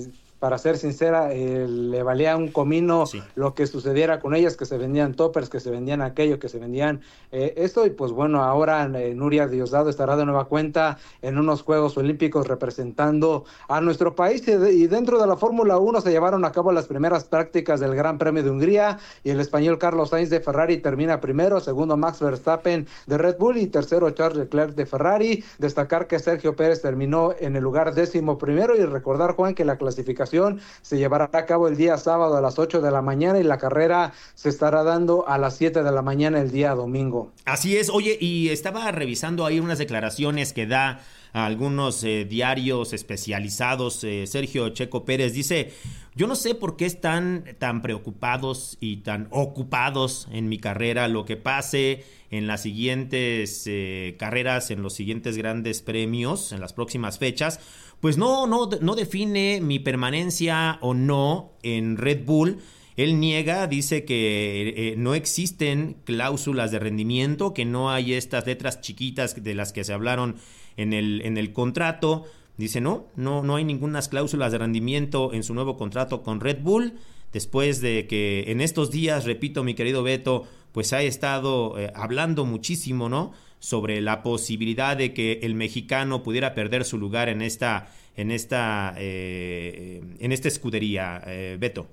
para ser sincera, eh, le valía un comino sí. lo que sucediera con ellas, que se vendían toppers, que se vendían aquello, que se vendían eh, esto, y pues bueno, ahora eh, Nuria Diosdado estará de nueva cuenta en unos Juegos Olímpicos representando a nuestro país, y, de, y dentro de la Fórmula uno se llevaron a cabo las primeras prácticas del Gran Premio de Hungría, y el español Carlos Sainz de Ferrari termina primero, segundo Max Verstappen de Red Bull y tercero Charles Leclerc de Ferrari. Destacar que Sergio Pérez terminó en el lugar décimo primero, y recordar, Juan, que la clasificación se llevará a cabo el día sábado a las ocho de la mañana y la carrera se estará dando a las siete de la mañana el día domingo. Así es. Oye, y estaba revisando ahí unas declaraciones que da a algunos eh, diarios especializados. eh, Sergio Checo Pérez dice: yo no sé por qué están tan preocupados y tan ocupados en mi carrera. Lo que pase en las siguientes eh, carreras, en los siguientes grandes premios, en las próximas fechas, pues no, no, no define mi permanencia o no en Red Bull. Él niega, dice que eh, no existen cláusulas de rendimiento, que no hay estas letras chiquitas de las que se hablaron en el, en el contrato. Dice no, no, no hay ninguna cláusulas de rendimiento en su nuevo contrato con Red Bull, después de que en estos días, repito, mi querido Beto, pues ha estado eh, hablando muchísimo, ¿no?, sobre la posibilidad de que el mexicano pudiera perder su lugar en esta, en esta, eh, en esta escudería, eh, Beto.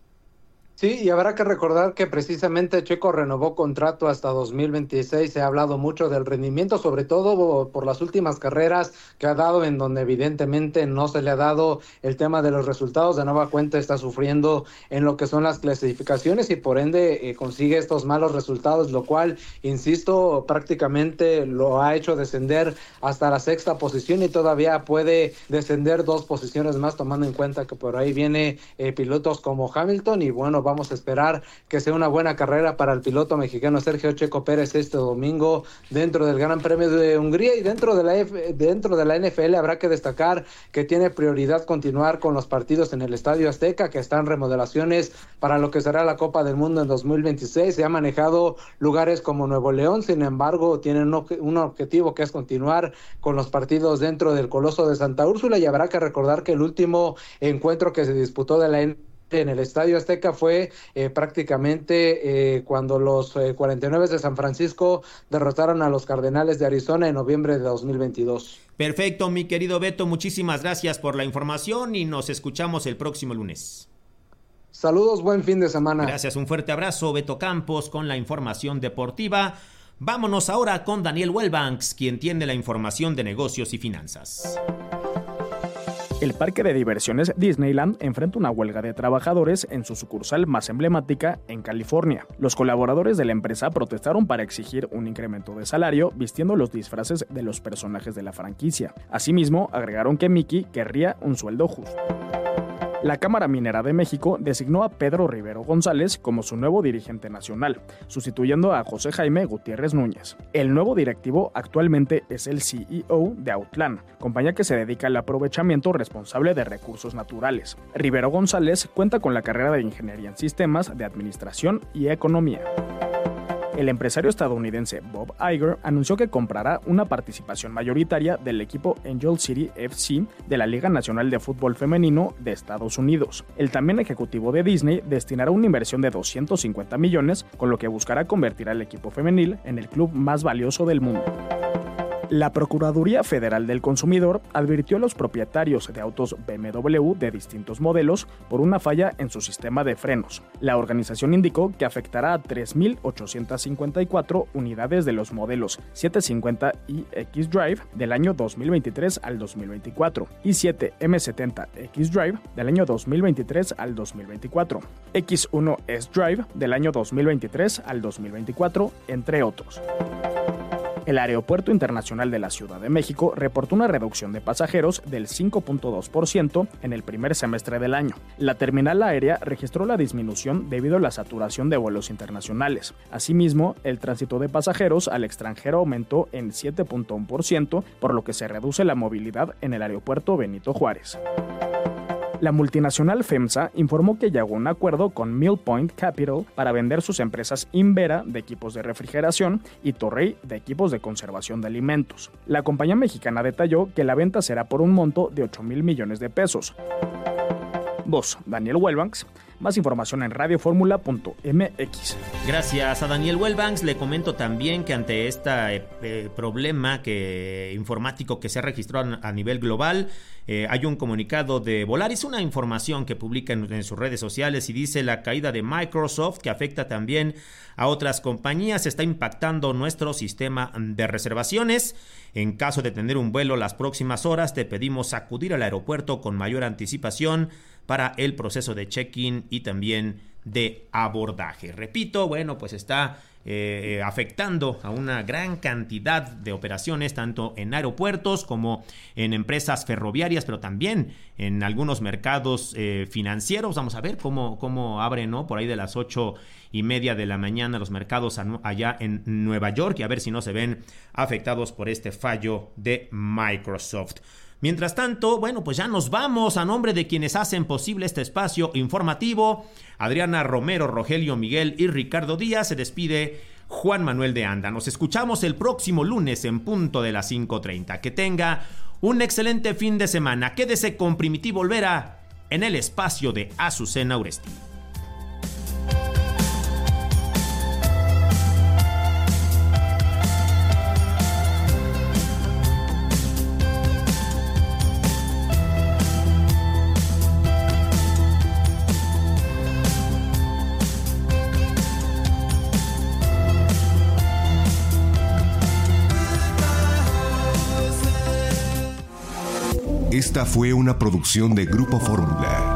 Sí, y habrá que recordar que precisamente Checo renovó contrato hasta dos mil veintiséis. Se ha hablado mucho del rendimiento, sobre todo por las últimas carreras que ha dado, en donde evidentemente no se le ha dado el tema de los resultados. De nueva cuenta está sufriendo en lo que son las clasificaciones y por ende eh, consigue estos malos resultados, lo cual, insisto, prácticamente lo ha hecho descender hasta la sexta posición y todavía puede descender dos posiciones más, tomando en cuenta que por ahí viene eh, pilotos como Hamilton. Y bueno, vamos a esperar que sea una buena carrera para el piloto mexicano Sergio Checo Pérez este domingo dentro del Gran Premio de Hungría. Y dentro de la F, dentro de la N F L habrá que destacar que tiene prioridad continuar con los partidos en el Estadio Azteca, que están remodelaciones para lo que será la Copa del Mundo en dos mil veintiséis. Se ha manejado lugares como Nuevo León, sin embargo tienen un, un objetivo, que es continuar con los partidos dentro del Coloso de Santa Úrsula. Y habrá que recordar que el último encuentro que se disputó de la N F L en el Estadio Azteca fue eh, prácticamente eh, cuando los eh, cuarenta y nueve de San Francisco derrotaron a los Cardenales de Arizona en noviembre de dos mil veintidós. Perfecto, mi querido Beto, muchísimas gracias por la información y nos escuchamos el próximo lunes. Saludos, buen fin de semana. Gracias, un fuerte abrazo, Beto Campos, con la información deportiva. Vámonos ahora con Daniel Wellbanks, quien tiene la información de negocios y finanzas. El parque de diversiones Disneyland enfrenta una huelga de trabajadores en su sucursal más emblemática en California. Los colaboradores de la empresa protestaron para exigir un incremento de salario vistiendo los disfraces de los personajes de la franquicia. Asimismo, agregaron que Mickey querría un sueldo justo. La Cámara Minera de México designó a Pedro Rivero González como su nuevo dirigente nacional, sustituyendo a José Jaime Gutiérrez Núñez. El nuevo directivo actualmente es el C E O de Outland, compañía que se dedica al aprovechamiento responsable de recursos naturales. Rivero González cuenta con la carrera de Ingeniería en Sistemas, de Administración y Economía. El empresario estadounidense Bob Iger anunció que comprará una participación mayoritaria del equipo Angel City F C de la Liga Nacional de Fútbol Femenino de Estados Unidos. El también ejecutivo de Disney destinará una inversión de doscientos cincuenta millones, con lo que buscará convertir al equipo femenil en el club más valioso del mundo. La Procuraduría Federal del Consumidor advirtió a los propietarios de autos B M W de distintos modelos por una falla en su sistema de frenos. La organización indicó que afectará a tres mil ochocientas cincuenta y cuatro unidades de los modelos setecientos cincuenta i X-Drive del año dos mil veintitrés al dos mil veinticuatro y siete M setenta X-Drive del año dos mil veintitrés al dos mil veinticuatro, X uno S-Drive del año dos mil veintitrés al dos mil veinticuatro, entre otros. El Aeropuerto Internacional de la Ciudad de México reportó una reducción de pasajeros del cinco punto dos por ciento en el primer semestre del año. La terminal aérea registró la disminución debido a la saturación de vuelos internacionales. Asimismo, el tránsito de pasajeros al extranjero aumentó en siete punto uno por ciento, por lo que se reduce la movilidad en el Aeropuerto Benito Juárez. La multinacional FEMSA informó que llegó a un acuerdo con Mill Point Capital para vender sus empresas Invera de equipos de refrigeración y Torrey de equipos de conservación de alimentos. La compañía mexicana detalló que la venta será por un monto de ocho mil millones de pesos. Voz, Daniel Wellbanks. Más información en radioformula punto m x. Gracias a Daniel Wellbanks. Le comento también que ante este eh, problema que, informático que se ha registrado a nivel global, eh, hay un comunicado de Volaris, una información que publica en, en sus redes sociales y dice: la caída de Microsoft, que afecta también a otras compañías, está impactando nuestro sistema de reservaciones. En caso de tener un vuelo las próximas horas, te pedimos acudir al aeropuerto con mayor anticipación para el proceso de check-in y también de abordaje. Repito, bueno, pues está eh, afectando a una gran cantidad de operaciones, tanto en aeropuertos como en empresas ferroviarias, pero también en algunos mercados eh, financieros. Vamos a ver cómo, cómo abren, ¿no? Por ahí de las ocho y media de la mañana los mercados allá en Nueva York, y a ver si no se ven afectados por este fallo de Microsoft. Mientras tanto, bueno, pues ya nos vamos. A nombre de quienes hacen posible este espacio informativo, Adriana Romero, Rogelio Miguel y Ricardo Díaz, se despide Juan Manuel de Anda. Nos escuchamos el próximo lunes en punto de las cinco treinta. Que tenga un excelente fin de semana. Quédese con Primitivo Olvera en el espacio de Azucena Uresti. Esta fue una producción de Grupo Fórmula.